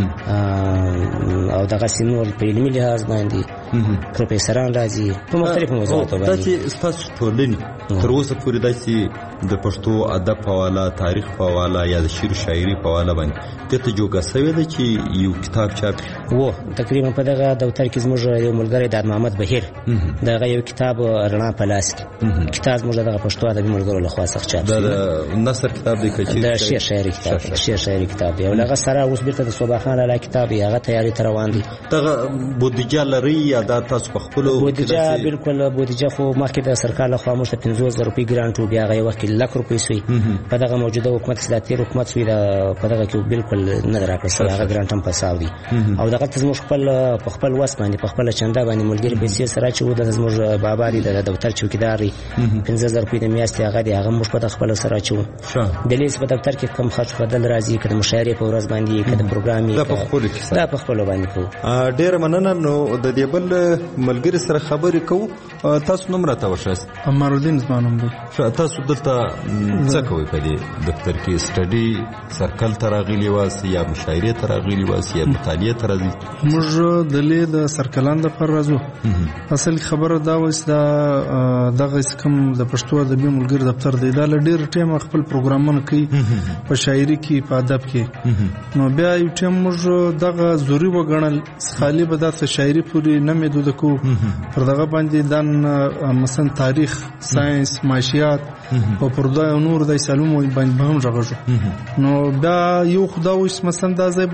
او دغسې نور په علمي لحاظ باندې پروفیسران راځي په مختلفو موضوعاتو باندې. دا چې ستاسو ټولنې تر اوسه پورې داسې د پښتو ادب په حواله، تاریخ په حواله یا د شعر شاعري په حواله باندې دې ته جوګه سوې ده چې یو کتاب چاپ و؟ تقریبا په دغه دفتر کې زموږ یو ملګری د محمد بهیر دغه یو کتاب رڼا په لاس کې کتاب زموږ دغه پښتو ادبي ملګرو لخوا څخه چاپ شوی. د نثر کتاب دی که د شعر شاعري کتاب شعر شاعري کتاب دی. او هغه سره اوس بیرته د صبا خان لاله کتاب دی، هغه تیاری ته روان دی. دغه بودیجه لري یا دا تاسو په خپلو؟ بودیجه بالکل بودیجه خو مخکې د سرکار لخوا موږ ته پنځوس زره روپۍ ګرانټ و، بیا هغه یو وخت کې لک روپۍ سوی. په دغه موجوده حکومت کې دا تېر حکومت سوی په دغه کې بالکل نه ده راکړل شوی، هغه ګرانټ هم فساد دی. او دغلته زموږ خپل په خپل وس باندې په خپله چنده باندې ملګري پیسې سره اچوو. دلته زموږ بابا دی د دفتر چوکیدار دی، پنځه زره روپۍ د میاشتې هغه دی، هغه موږ په خپله سره اچوو. د لیز په دفتر کې کم خرڅ بدل راځي، که د مشاعرې په ورځ باندې، که د پروګرام دا په خپلو کې دا په خپلو باندې کوو. ډېره مننه. نو د دې بل ملګري سره خبرې کوو. تاسو نوم راته وښایاست؟ عمرالدین زما نوم دی. تاسو دلته څه کوئ په دې دفتر کې؟ سټډي سرکل ته راغلي واست یا مشاعرې ته راغلي واست یا مطالعې ته راځئ؟ موږ دلې د سرکلان دپاره راځو. اصل خبره دا وه چې دا دغه کوم د پښتو ادبي ملګري دفتر دی، دا له ډېر ټیمه خپل پروګرامونه کوي په شاعري کې، په ادب کې. نو بیا یو ټیم موږ دغه ضروري وګڼل خالي به دا شاعري پورې نه محدوده کوو، پر دغه باندې دا مثلا تاریخ، ساینس، معاشیات او پر دا نور د علومو باندې به هم غږو. نو بیا یو خدا وایي مثلا دا ځای به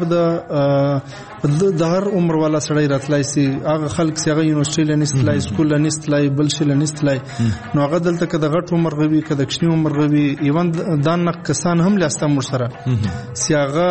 د هر عمر والا سړی راتلی سي، هغه خلک چې هغه یونیورسټي له نست تلای، سکول له نست تلای، بل شي له نست تلای. نو هغه دلته که د غټ عمر غوي، که د کوچني عمر غوي، ایون دا نه کسان هم لاسته موږ سره چې هغه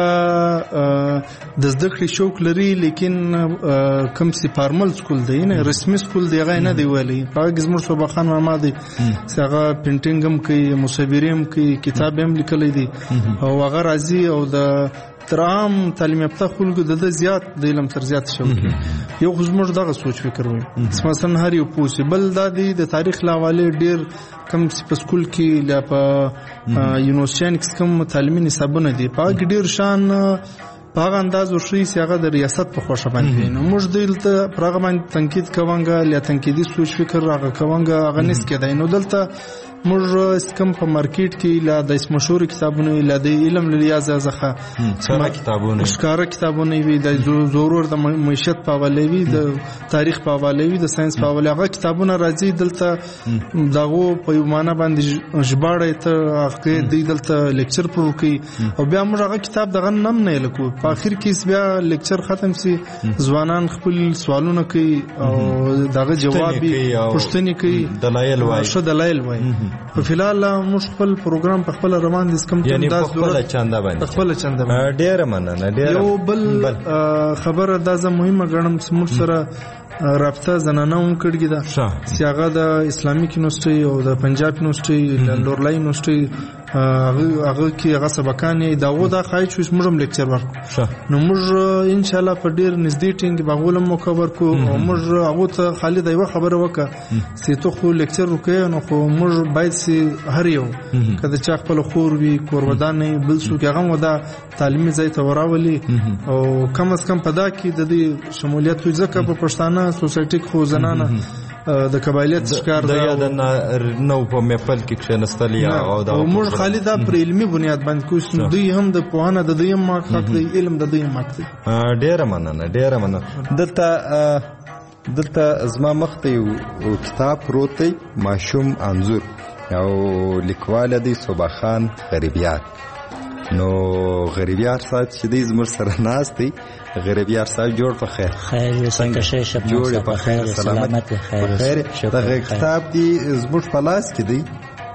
د زده کړې شوق لري، لیکن کوم سي فارمل سکول دی نه رسمي سکول دی هغه نه دی ویلی. په هغه کې زموږ صبا خان ماما دی چې هغه پینټینګ هم کوي، مصوري هم کوي، کتاب هم لیکلی دی، او هغه راځي او د تر عام تعلیم یافته خلکو د ده زیات د علم سره زیات شوق. یو خو زموږ دغه سوچ فکر وي مثلا هر یو پوسیبل دا دی د تاریخ له حوالې ډېر کم په سکول کې یا په یونیورسټیانو کې کم تعلیمي نصابونه دي، په هغه کې ډېر شان په هغه انداز ورښیي چې هغه د ریاست په خوښه باندې وي. نو موږ دلته پر هغه باندې تنقید کوونګه یا تنقیدي سوچ فکر هغه کوونګه هغه نس کېدی. نو دلته موږ کم په مارکیټ کې لا د مشهور کتابونه لا د علم له لحاظه ځخه ښکاره کتابونه ښکاره کتابونه وي، د ضرور د معیشت په حواله وي، د تاریخ په حواله وي، د ساینس په حواله. هغه کتابونه راځي دلته دغه په یو معنا باندې ژباړه ته هغه دی دلته لیکچر پر کوي، او بیا موږ هغه کتاب دغه نم نه لیکو. په اخر کې بیا لیکچر ختم سي، ځوانان خپل سوالونه کوي او دغه جواب پوښتنې کوي، دلایل وایي، ښه دلایل وایي. په فلال موږ خپل پروګرام په خپل روان دي، کوم یعنی په خپل چنده باندې په خپل چنده باندې. ډېر مننه. ډېر یو بل خبره دا زه مهمه ګڼم چې موږ سره رابطه زنانه هم کړې ده چې هغه د اسلامي یونیورسټي او د پنجاب یونیورسټي، لورلای یونیورسټي هغه هغه کې هغه سبقان یې دا و دا خای چې موږ هم لیکچر ورکو نو موږ ان شاء الله په ډیر نږدې ټینګ باغول مو کور کو موږ هغه ته خالد ایو خبره وکړه چې ته خو لیکچر وکې نو خو موږ باید سي هر یو کله چې خپل خور وی کورودان بل څوک هغه ودا تعلیمي ځای ته وراولي او کم از کم پدا کې د دې شمولیت ځکه په پښتانه سوسایټي خو زنانه د قبایلیت ښکار د یاد نو په محفل کې کښینستل یا او دا موږ خالد دا پر علمي بنیاد باندې کوم دوی هم د پوهانه د دوی هم حق دی علم د دوی هم حق دی. ډیره مننه ډیره مننه. دلته دلته زما مخ ته یو کتاب پروت دی ماشوم انځور او لیکوال دی صبح خان غریبیار. نو غریبیار صاحب چې دی زموږ سره ناست دی. غریبیار صاحب جوړ په خیر خیر څنګه شي شپ جوړ په خیر سلامت خیر دا کتاب دی زموږ په لاس کې دی.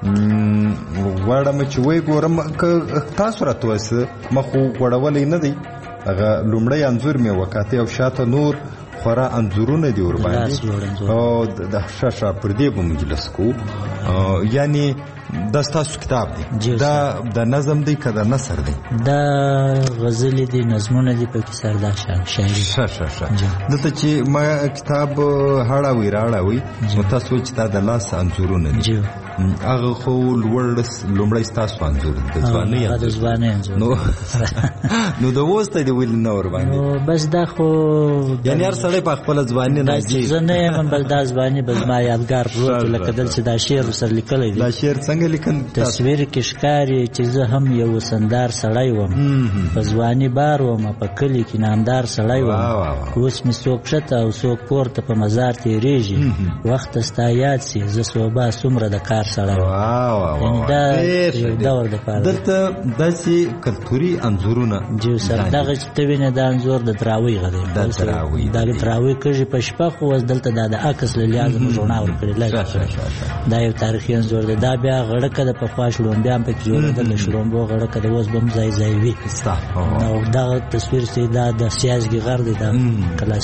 غواړم چې وای ګورم تاسو راته وسه مخ غوړولې نه دی هغه لومړی انځور مې وکاته او شاته نور خورا انځورونه دی ور باندې او د شاشه پر دې په مجلس کو یعنی دا ستاسو کتاب دی دا د نظم دی که د نثر دی دا غزل دی نظمونه دی په کې سردار شاعري ښه ښه ښه دلته چې ما کتاب هاړاوي راړاوي نو تاسو چې دا د لاس انځورونه دي هغه خو لوړ لومړی ستاسو انځور د ځوانۍ د ځوانۍ انځور نو نو د وسته دی ویل نه ور باندې بس دا خو یعنی هر سړی په خپل ځوانۍ نه جي زه نه یم بل دا ځوانۍ بل ما یادګار پروت لکه دل چې دا شعر سره لیکلی دی دا شعر څنګه لیکل تصویر کې ښکاري چې زه هم یو سندار سړی وم په ځواني بار وم په کلي کې نامدار سړی وم اوس مې څوک ښکته او څوک پورته په مزار تېرېږي وخت ستا یاد سي زه صوبه څومره د کار سړی وم دا یو دور دپاره دلته داسې کلتوري انځورونه جو سر دغه چې ته وینې دا انځور د تراوۍ غدی دا د تراوۍ کږي په شپه خو اوس دلته دا د عکس له لحاظه مو رڼا ورکړې دا یو تاریخي انځور دی دا بیا غړکه د پخوا شړومبیا هم پکې جوړېدل شړومبو غړکه د اوس به هم ځای ځای وي او دغه تصویر چې دا د سیازګي غر دی دا کلاس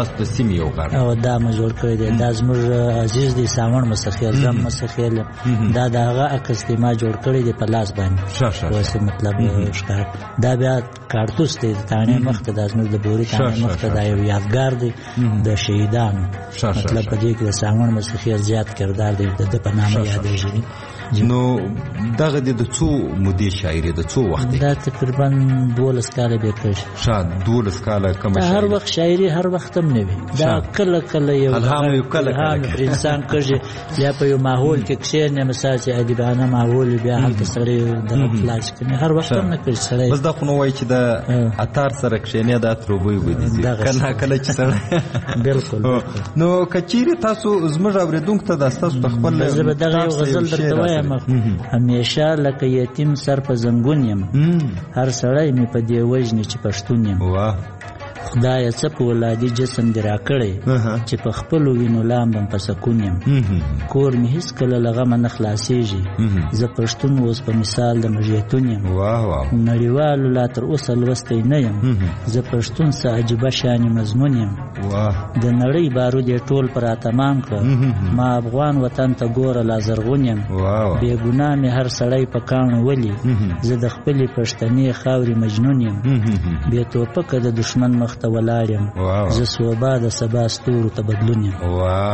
او دا مو جوړ کړی دی دا زموږ عزیز دی ساوڼ مسخیل زم مسخیل دا د هغه عکس دی ما جوړ کړی دی په لاس باندې اوس مطلب ښکار دا بیا کارتوس دی تاڼې مخ ته دا زموږ د بوري تاڼې مخ ته دا یو یادګار دی د شهیدانو مطلب په دې کې د ساوڼ مسخیل زیات کردار دی د په نامه یادېږي. نو دغه د څو مودې شاعري د څو وخت دا تقریبا دولس کاله به کړ شاید دولس کاله کوم شاعري هر وخت شاعري هر وخت هم نه وي دا کله کله یو الهام یو کله کله انسان کړي یا په یو ماحول کې کښېنه مثال چې ادیبانه ماحول بیا هلته سړی د خلاص کوي هر وخت هم نه کوي سړی بس دا خو نو وایي چې د اتار سره کښېنه دا تروبوي ودی کله کله چې سړی بالکل نو کچيري تاسو زموږ اوریدونکو ته د تاسو خپل زه دغه غزل درته وایم همیشه لکه یتیم سر په زنګون یم هر سړی مې په دې وژني چې پښتون یم خدایه څه په ولادي جسم دې راکړی چې په خپلو وینو لامبم په سکون یم کور مې هېڅکله له غمه نه خلاصېږي زه پښتون اوس په مثال د مژیتون یم نړیوالو لا تر اوسه لوستی نه یم زه پښتون څه عجیبه شانې مضمون یم د نړۍ بارود یې ټول پر اتمام کړه ما افغان وطن ته ګوره لا زرغون یم بې ګناه مې هر سړی په کاڼو ولي زه د خپلې پښتنې خاورې مجنون یم بې توپکه د دښمن مخ ته ولاړ یم زه صوبه د سبا ستورو ته بدلون یم.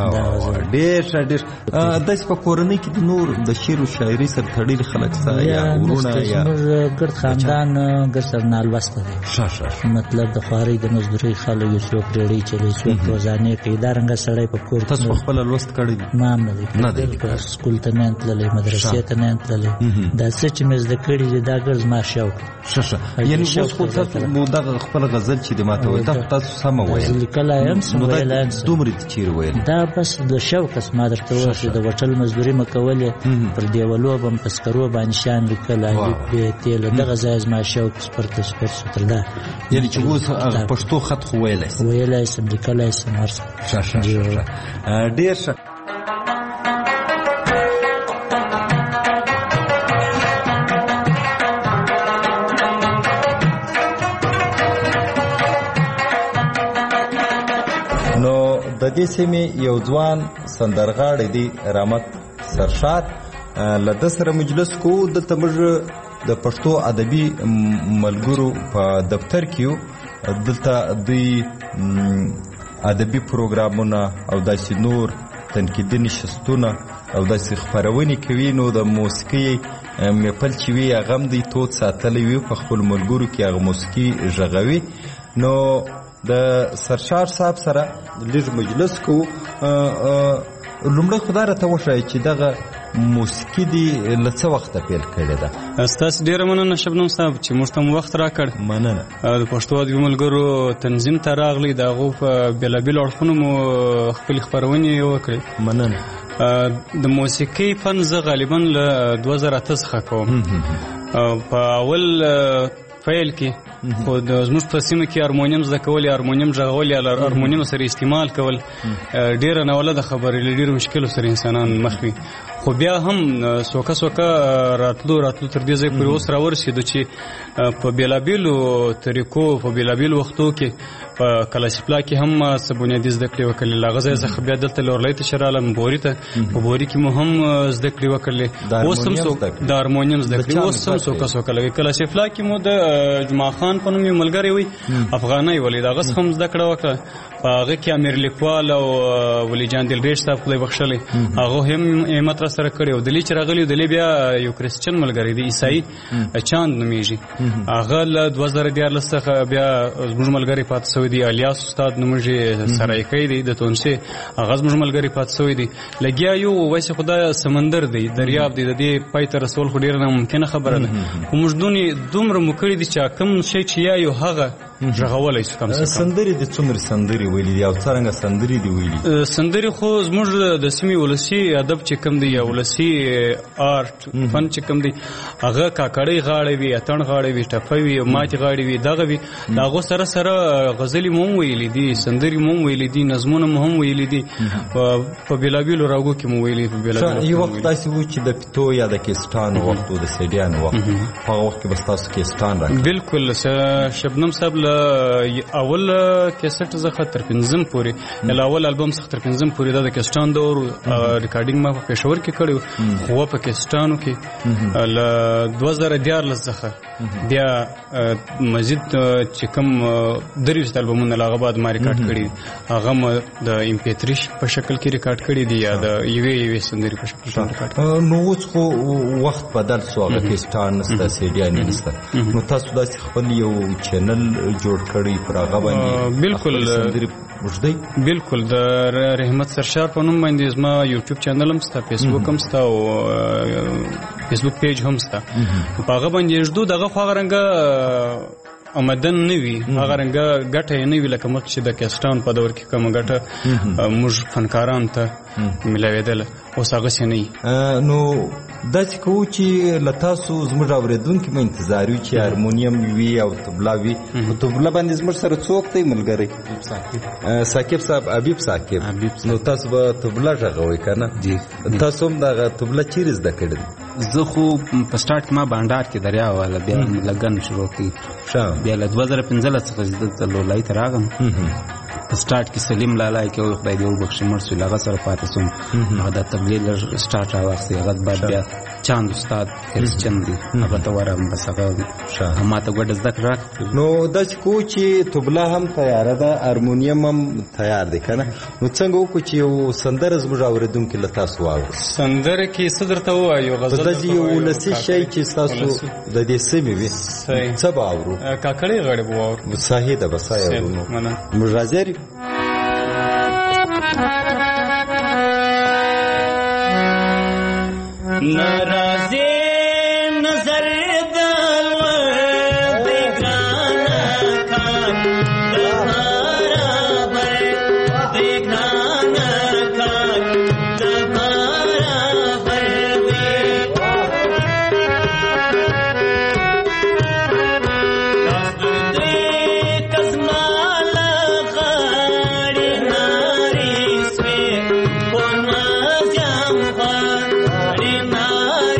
ډېر ښه ډېر داسې په کورنۍ کې د نور د شعر و شاعري سره تړلي خلک ستا یا وروڼه یا زموږ ګرد خاندان ګرد سره نالوسته دی مطلب د خوارۍ د مزدورۍ خلک یو څوک ریړۍ چلوي څوک روزانې کوي دا رنګه سړی په کور تاسو پخپله لوست کړی دی؟ ما هم نه دی کړی سکول ته نه یم تللی مدرسې ته نه یم تللی دا څه چې مې زده کړي دي دا ګرد زما شوق ښه ښه یعنې اوس خو تاسو دغه خپل غزل چې د ماته وایي دا تاسو سمه ویل لیکلی یم سم ویلی یم دومره دې چیرې ویل دا بس د شوقس ما درته وویل چې د وټل مزدوري مه کولې پر دیوالو به م په سکرو باندې شیان لیکل الف ب ت له دغه ځایه زما شوق سپرته سپر تر دا یعنې چې اوس پښتو خط خو ویلی سم ویلی سم لیکلی سم هر څه ښه ښه ډېر ښه. د دې سیمې یو ځوان سندرغاړی دی رحمت سرشار له ده سره مجلس کوو. دلته موږ د پښتو ادبي ملګرو په دفتر کې یو. دلته دوی ادبي پروګرامونه او داسې نور تنقیدي نشستونه او داسې خپرونې کوي. نو د موسیقي محفل چې وي هغه هم دوی تود ساتلی وي په خپلو ملګرو کې هغه موسیقي غږوي. نو د سرشار صاحب سره لږ مجلس کوو. لومړی خو دا راته وښایي چې دغه موسیقي دې له څه وخته پیل کړې ده؟ ستاسو ډېره مننه شبنم صاحب چې موږ ته مو وخت راکړ. مننه. د پښتو ادبي ملګرو تنظیم ته راغلی، د هغو په بېلابېلو اړخونو مو خپلې خپرونې وکړې. مننه. د موسیقي فن زه غالبا له دوه زره اته څخه کوم. په اول فیل کې خو د زموږ په سیمه کې هارمونیم زده کول یا هارمونیم غږول یا هارمونیم سره استعمال کول ډېره ناولده خبرې له ډېرو مشکلو سره انسانان مخ وي. خو بیا هم سوکه سوکه راتلو راتلو تر دې ځای پورې اوس راورسېدو چې په بېلابېلو طریقو په بېلابېلو وختو کې په کلاسیپلا کې هم څه بنیادي زده کړې وکړلې. له هغه ځایه څخه بیا دلته لورلی ته چې رالم بوري ته، په بوري کې مو هم زده کړې وکړلې. اوس هم د هارمونیم زده کړې اوس هم سوکه سوکه لګوي. کلاسیپلا کې مو د جمعه خان په نوم یې ملګری وي افغانی ولید، هغه څخه هم زده کړه وکړه. په هغه کې امیر لیکوال او ولی جان دلریش صاحب خدای بخښلی هغه هم همت را سره کړی. او دلې چې راغلی دلې بیا یو کرسچن ملګری دی عیسائی چاند نومیږي، هغه له دوه زره دیارلس څخه بیا زموږ ملګری پاتې سوی دی. الیاس استاد نومیږي سرایکی دی د تونسي، هغه زموږ ملګری پاتې سوی دی. لګیا یو ویسې خو دا سمندر دی، دریاب دی، د دې پای ته رسول خو ډېره ناممکنه خبره ده. خو موږ دومره مو کړي دي چې کوم شی چې یا یو هغه غږولی شو. کم سندرې د څومره سندرې ویلي دي او څرنګه سندرې دي ویلي؟ سندرې خو زموږ د سیمې ولسي ادب چې کوم دی یا ولسي آرټ فن چې کوم دی هغه کاکړۍ غاړې وي، اتڼ غاړې وي، ټپه وي، ماتې غاړې وي، دغه وي. د هغو سره سره غزلې مو هم ویلي دي، سندرې مو هم ویلي دي، نظمونه مو هم ویلي دي، په بېلابېلو راګو کې مو ویلي. یو وخت داسې و چې د پیتو یا د کیسټانو وخت و، د سیډیانو وخت، په هغه وخت کې به ستاسو کیسټان راکړي؟ بلکل. شبنم صاحب له اول کیسټ څخه تر پنځم پورې له اول البم څخه تر پنځم پورې دا د کیسټان دور ریکارډینګ ما په پېښور کې کړی و. خو په کیسټانو کې له دوه زره دیارلس څخه بیا مزید چې کوم دریوست البمونه له هغه بعد ما ریکارډ کړي، هغه م د ایم پی تھری په شکل کې ریکارډ کړي دي یا د یوې یوې سندرې په شکل کې ریکارډ کړي. نو اوس خو وخت بدل شو، هغه کیسټان نشته، سیډیانې نشته. نو تاسو داسې خپل یو چینل جوړ کړی پر هغه باندې بالکل بالکل د رحمت سرشار په نوم باندې زما یوټیوب چینل هم شته، فیسبوک هم شته او فیسبوک پیج هم شته. په هغه باندې ژدو دغه خو هغه رنګه آمدن نه وي، هغه رنګه ګټه یې نه وي لکه مخکې چې د کیسټان په دور کې کومه ګټه موږ فنکارانو ته میلاوېدله، اوس هغسې نه وي. نو داسې کوو چې له تاسو زموږ اورېدونکي به انتظار وي چې هارمونیم وي او طبله وي. په طبله باندې زموږ سره څوک دی ملګری؟ ثاقب صاحب، حبیب ثاقب. نو تاسو به طبله غږوئ که نه؟ تاسو هم دغه طبله چیرې زده کړې ده؟ زه خو په سټارټ کې ما بانډار کې دریا واله، بیا لګن شروع کړي، بیا له دوه زره پنځلس څخه دلته لولۍ ته راغلم. په سټارټ کې سلیم لالا کې وایي خدای دې وبخښي مړ شو، له هغه سره پاتې شوم. هغه د تبلیغ لږ سټارټ راواخیستې، هغه بعد بیا چاند استاد کرسچن دی، هغه ته ورغلم، بس هغه ما ته ګوډه زده کړه راکړه. نو داسې کوو چې طبله هم تیاره ده، هارمونیم هم تیار دی که نه؟ نو څنګه وکړو چې یو سندره زموږ اورېدونکي له تاسو واوري؟ سندره کې څه درته ووایو؟ غزل داسې یو ولسي شی چې ستاسو د دې سیمې وي، څه به اورو؟ کاکړۍ غاړې به واورو. صحیح ده، به سای اورو. نو موږ راضي یو ناراضي نظر دلور دیگرانا کار دبارا بر دیگرانا کار دبارا بر وی کازدوی کزمال غاڑی ناری سوی بونازیم غاڑی ناری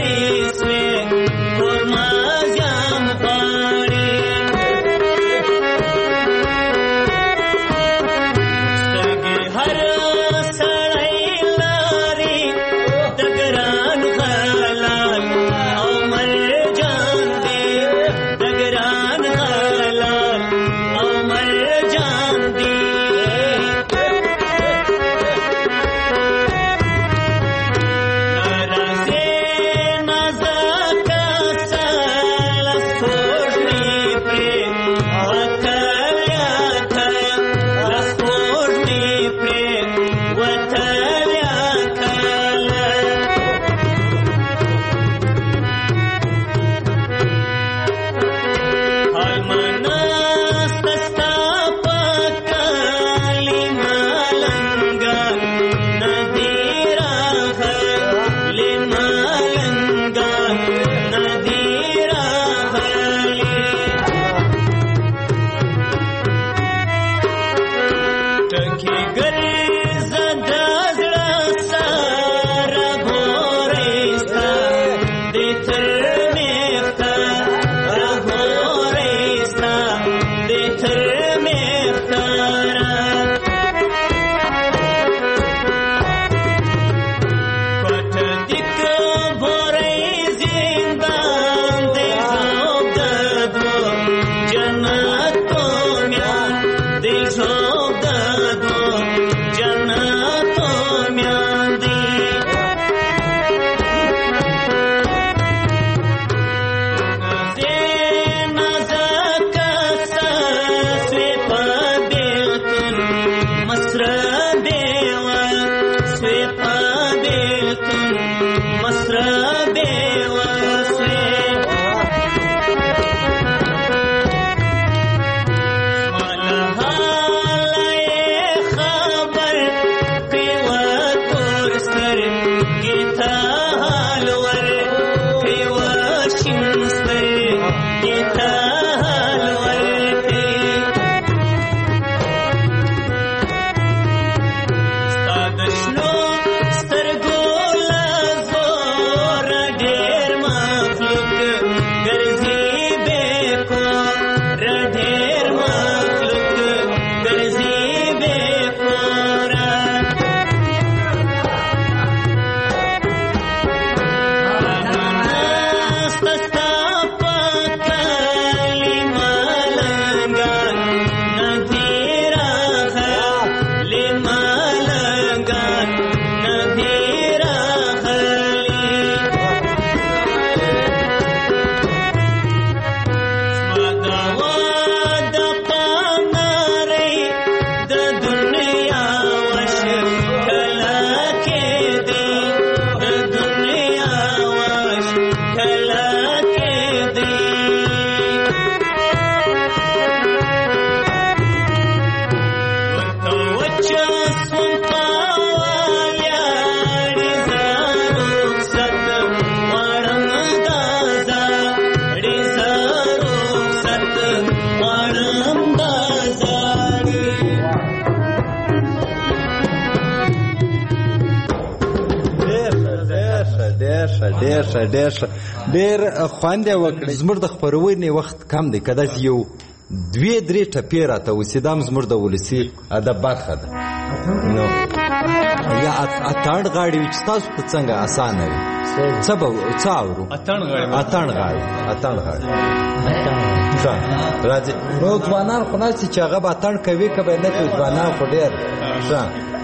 ډېر ښه ډېر ښه ډېر خوند یې وکړی. زموږ د خپرونې وخت کم دی، که داسې یو دوې درې ټپې راته وسي، دا هم زموږ د ولسي ادب برخه ده. نو یا اتڼ غاړې وي چې تاسو ته څنګه اسانه وي، څه به څه اورو؟ اتڼ غاړې اتڼ غاړې اتڼ غاړې ښه راځي. نو ځوانان خو ناست چې هغه به اتڼ کوي که به نه کوي؟ ځوانان خو ډېر ښه.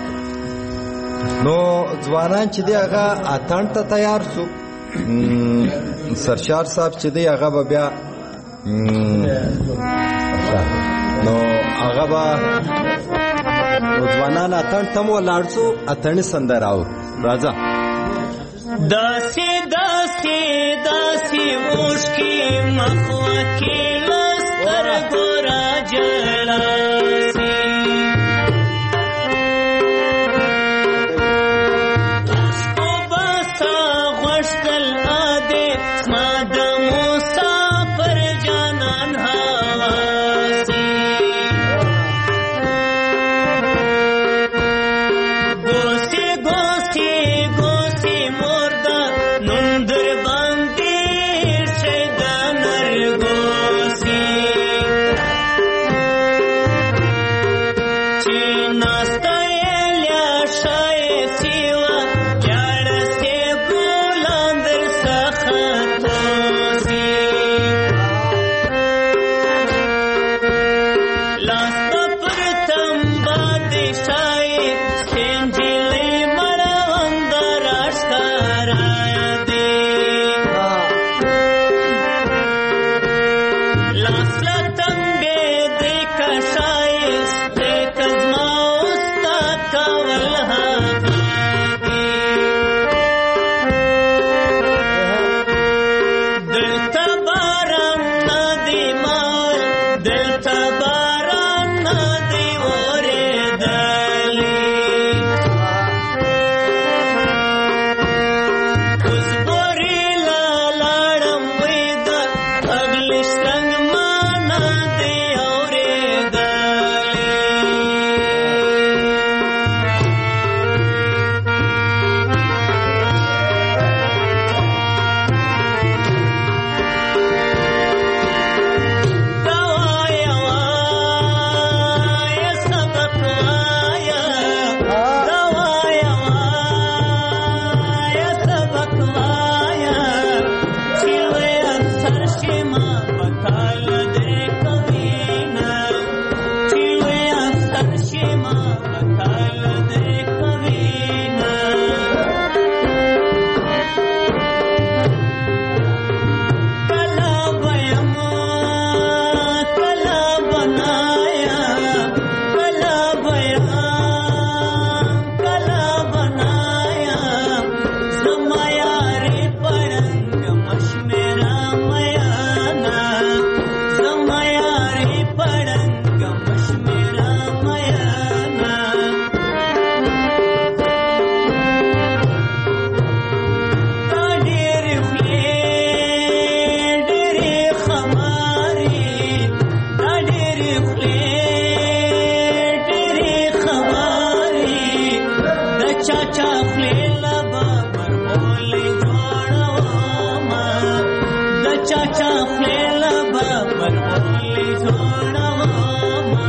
نو ځوانان چې دی هغه اتڼ ته تیار سو. سرشار صاحب چې دی هغه به بیا نو هغه به نو ځوانان اتڼ ته م ولاړ سو، اتڼي سندره اورو. راځه. داسې داسې داسې اوښکې مخوه کې له سترګو راجلاسي، اوښکو به ستا غوښتل ادې زما د مسافر جانان هواسي، ګوسې ګوسې ګوسې مرده نوم در باندې شي د نرګوسي، چې ناسته یې لیاشایسي وه جاړه سې ګلان در څخه توسي، لاس به پر تمبه دې شایي سپین جلۍ مړونده راښکاره دي، لاس له تمبې دې که ښایستې که زما اوستا کول هغه دي، دلته باران نه دی مال، دلته باران نه دی اورېدلی، اوس بورې له لاړم ویده اغلې شرنګ ما نه دی اورېدلی. دا وایه وایه سبق وایه، دا وایه وایه سبق وایه، چې لوی افسر شي ما به تاله درې کوینه، چې لوی افسر شي ما به تاله درې کوینه. کله به یم کله به نایم، کله به یم کله به نایم، زما یارې پړنګ مشمېره میانه، زما یارې پړنګ مشمېره میانه. دا ډېرې خولې ډېرې خمارې، دا ډېرې خولې ډېرې خمارې، د چا چا خولې له به بربولې جوړومه، د چا چا خولې له به بربولې جوړومه.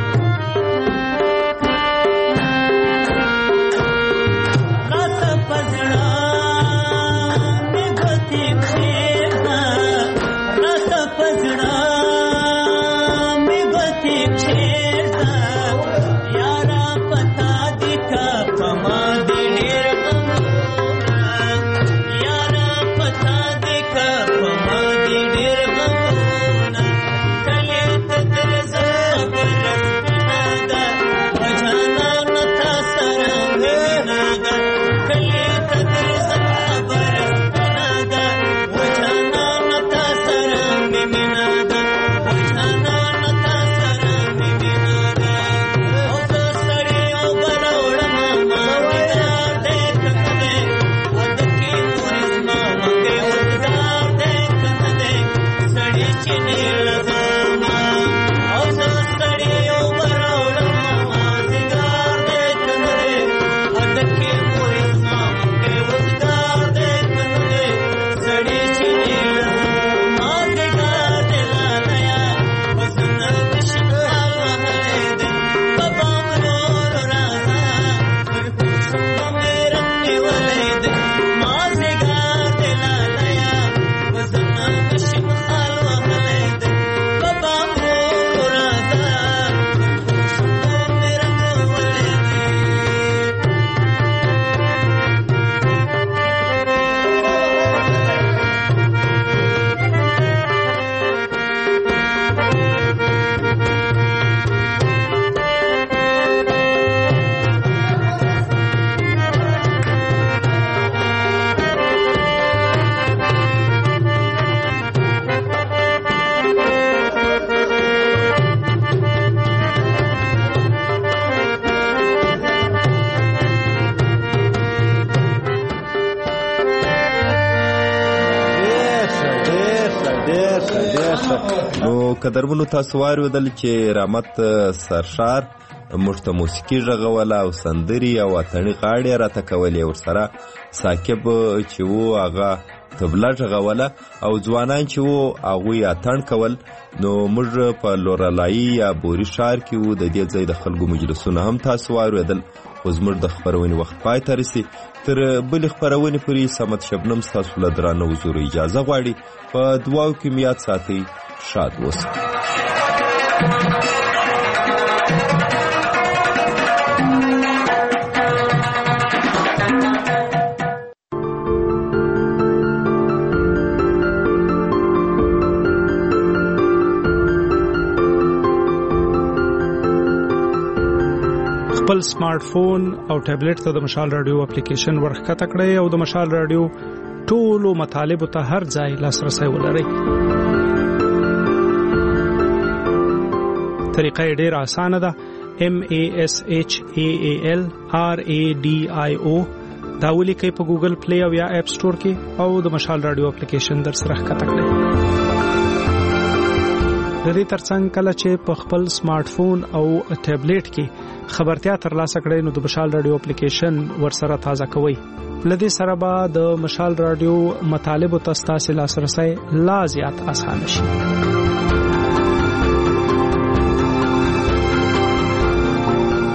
راته په زړه مې ګوتې کښېږده، راته په زړه مې ګوتې کښېږده، یاره په تا دې که په ما دې ډېر غمونه، یاره په تا دې که په ما دې ډېر غمونه. نو قدرمنو تاسو واورېدل چې رحمت سرشار موږ ته موسیقي غږوله او سندري او اتڼي غاړې راته کولې، ورسره ثاقب چې و هغه طبله غږوله او ځوانان چې و هغوی اتڼ کول. نو موږ په لورلایي یا بوري ښار کې و، د دې ځای د خلکو مجلسونه هم تاسو واورېدل. خو زموږ د خپرونې وخت پای ته رسي. تر بلې خپرونې پورې صمد شبنم ستاسو له درانه حضورو اجازه غواړي. په دعاو کې مو یاد ساتئ. شاد اوسئ. خپل سمارټ فون او ټابلیټ ته د مشال رادیو اپلیکیشن ورښکته کړئ او د مشال رادیو ټولو مطالبو ته هر ځای لاسرسی ولرئ. طریقه یې ډېره اسانه ده. M A S H A A L R A D I O دا ولیکئ په ګوګل پلی او یا اپ سټور کې او د مشال رادیو اپلیکیشن در سره ښکته کړئ. د دې ترڅنګ کله چې په خپل سمارټ فون او ټابلیټ کې خبرتیا ترلاسه کړئ نو د مشال رادیو اپلیکیشن ورسره تازه کوئ. لدې سره به د مشال رادیو مطالبو ته ستاسو لاسرسی لا زیات اسانه شي.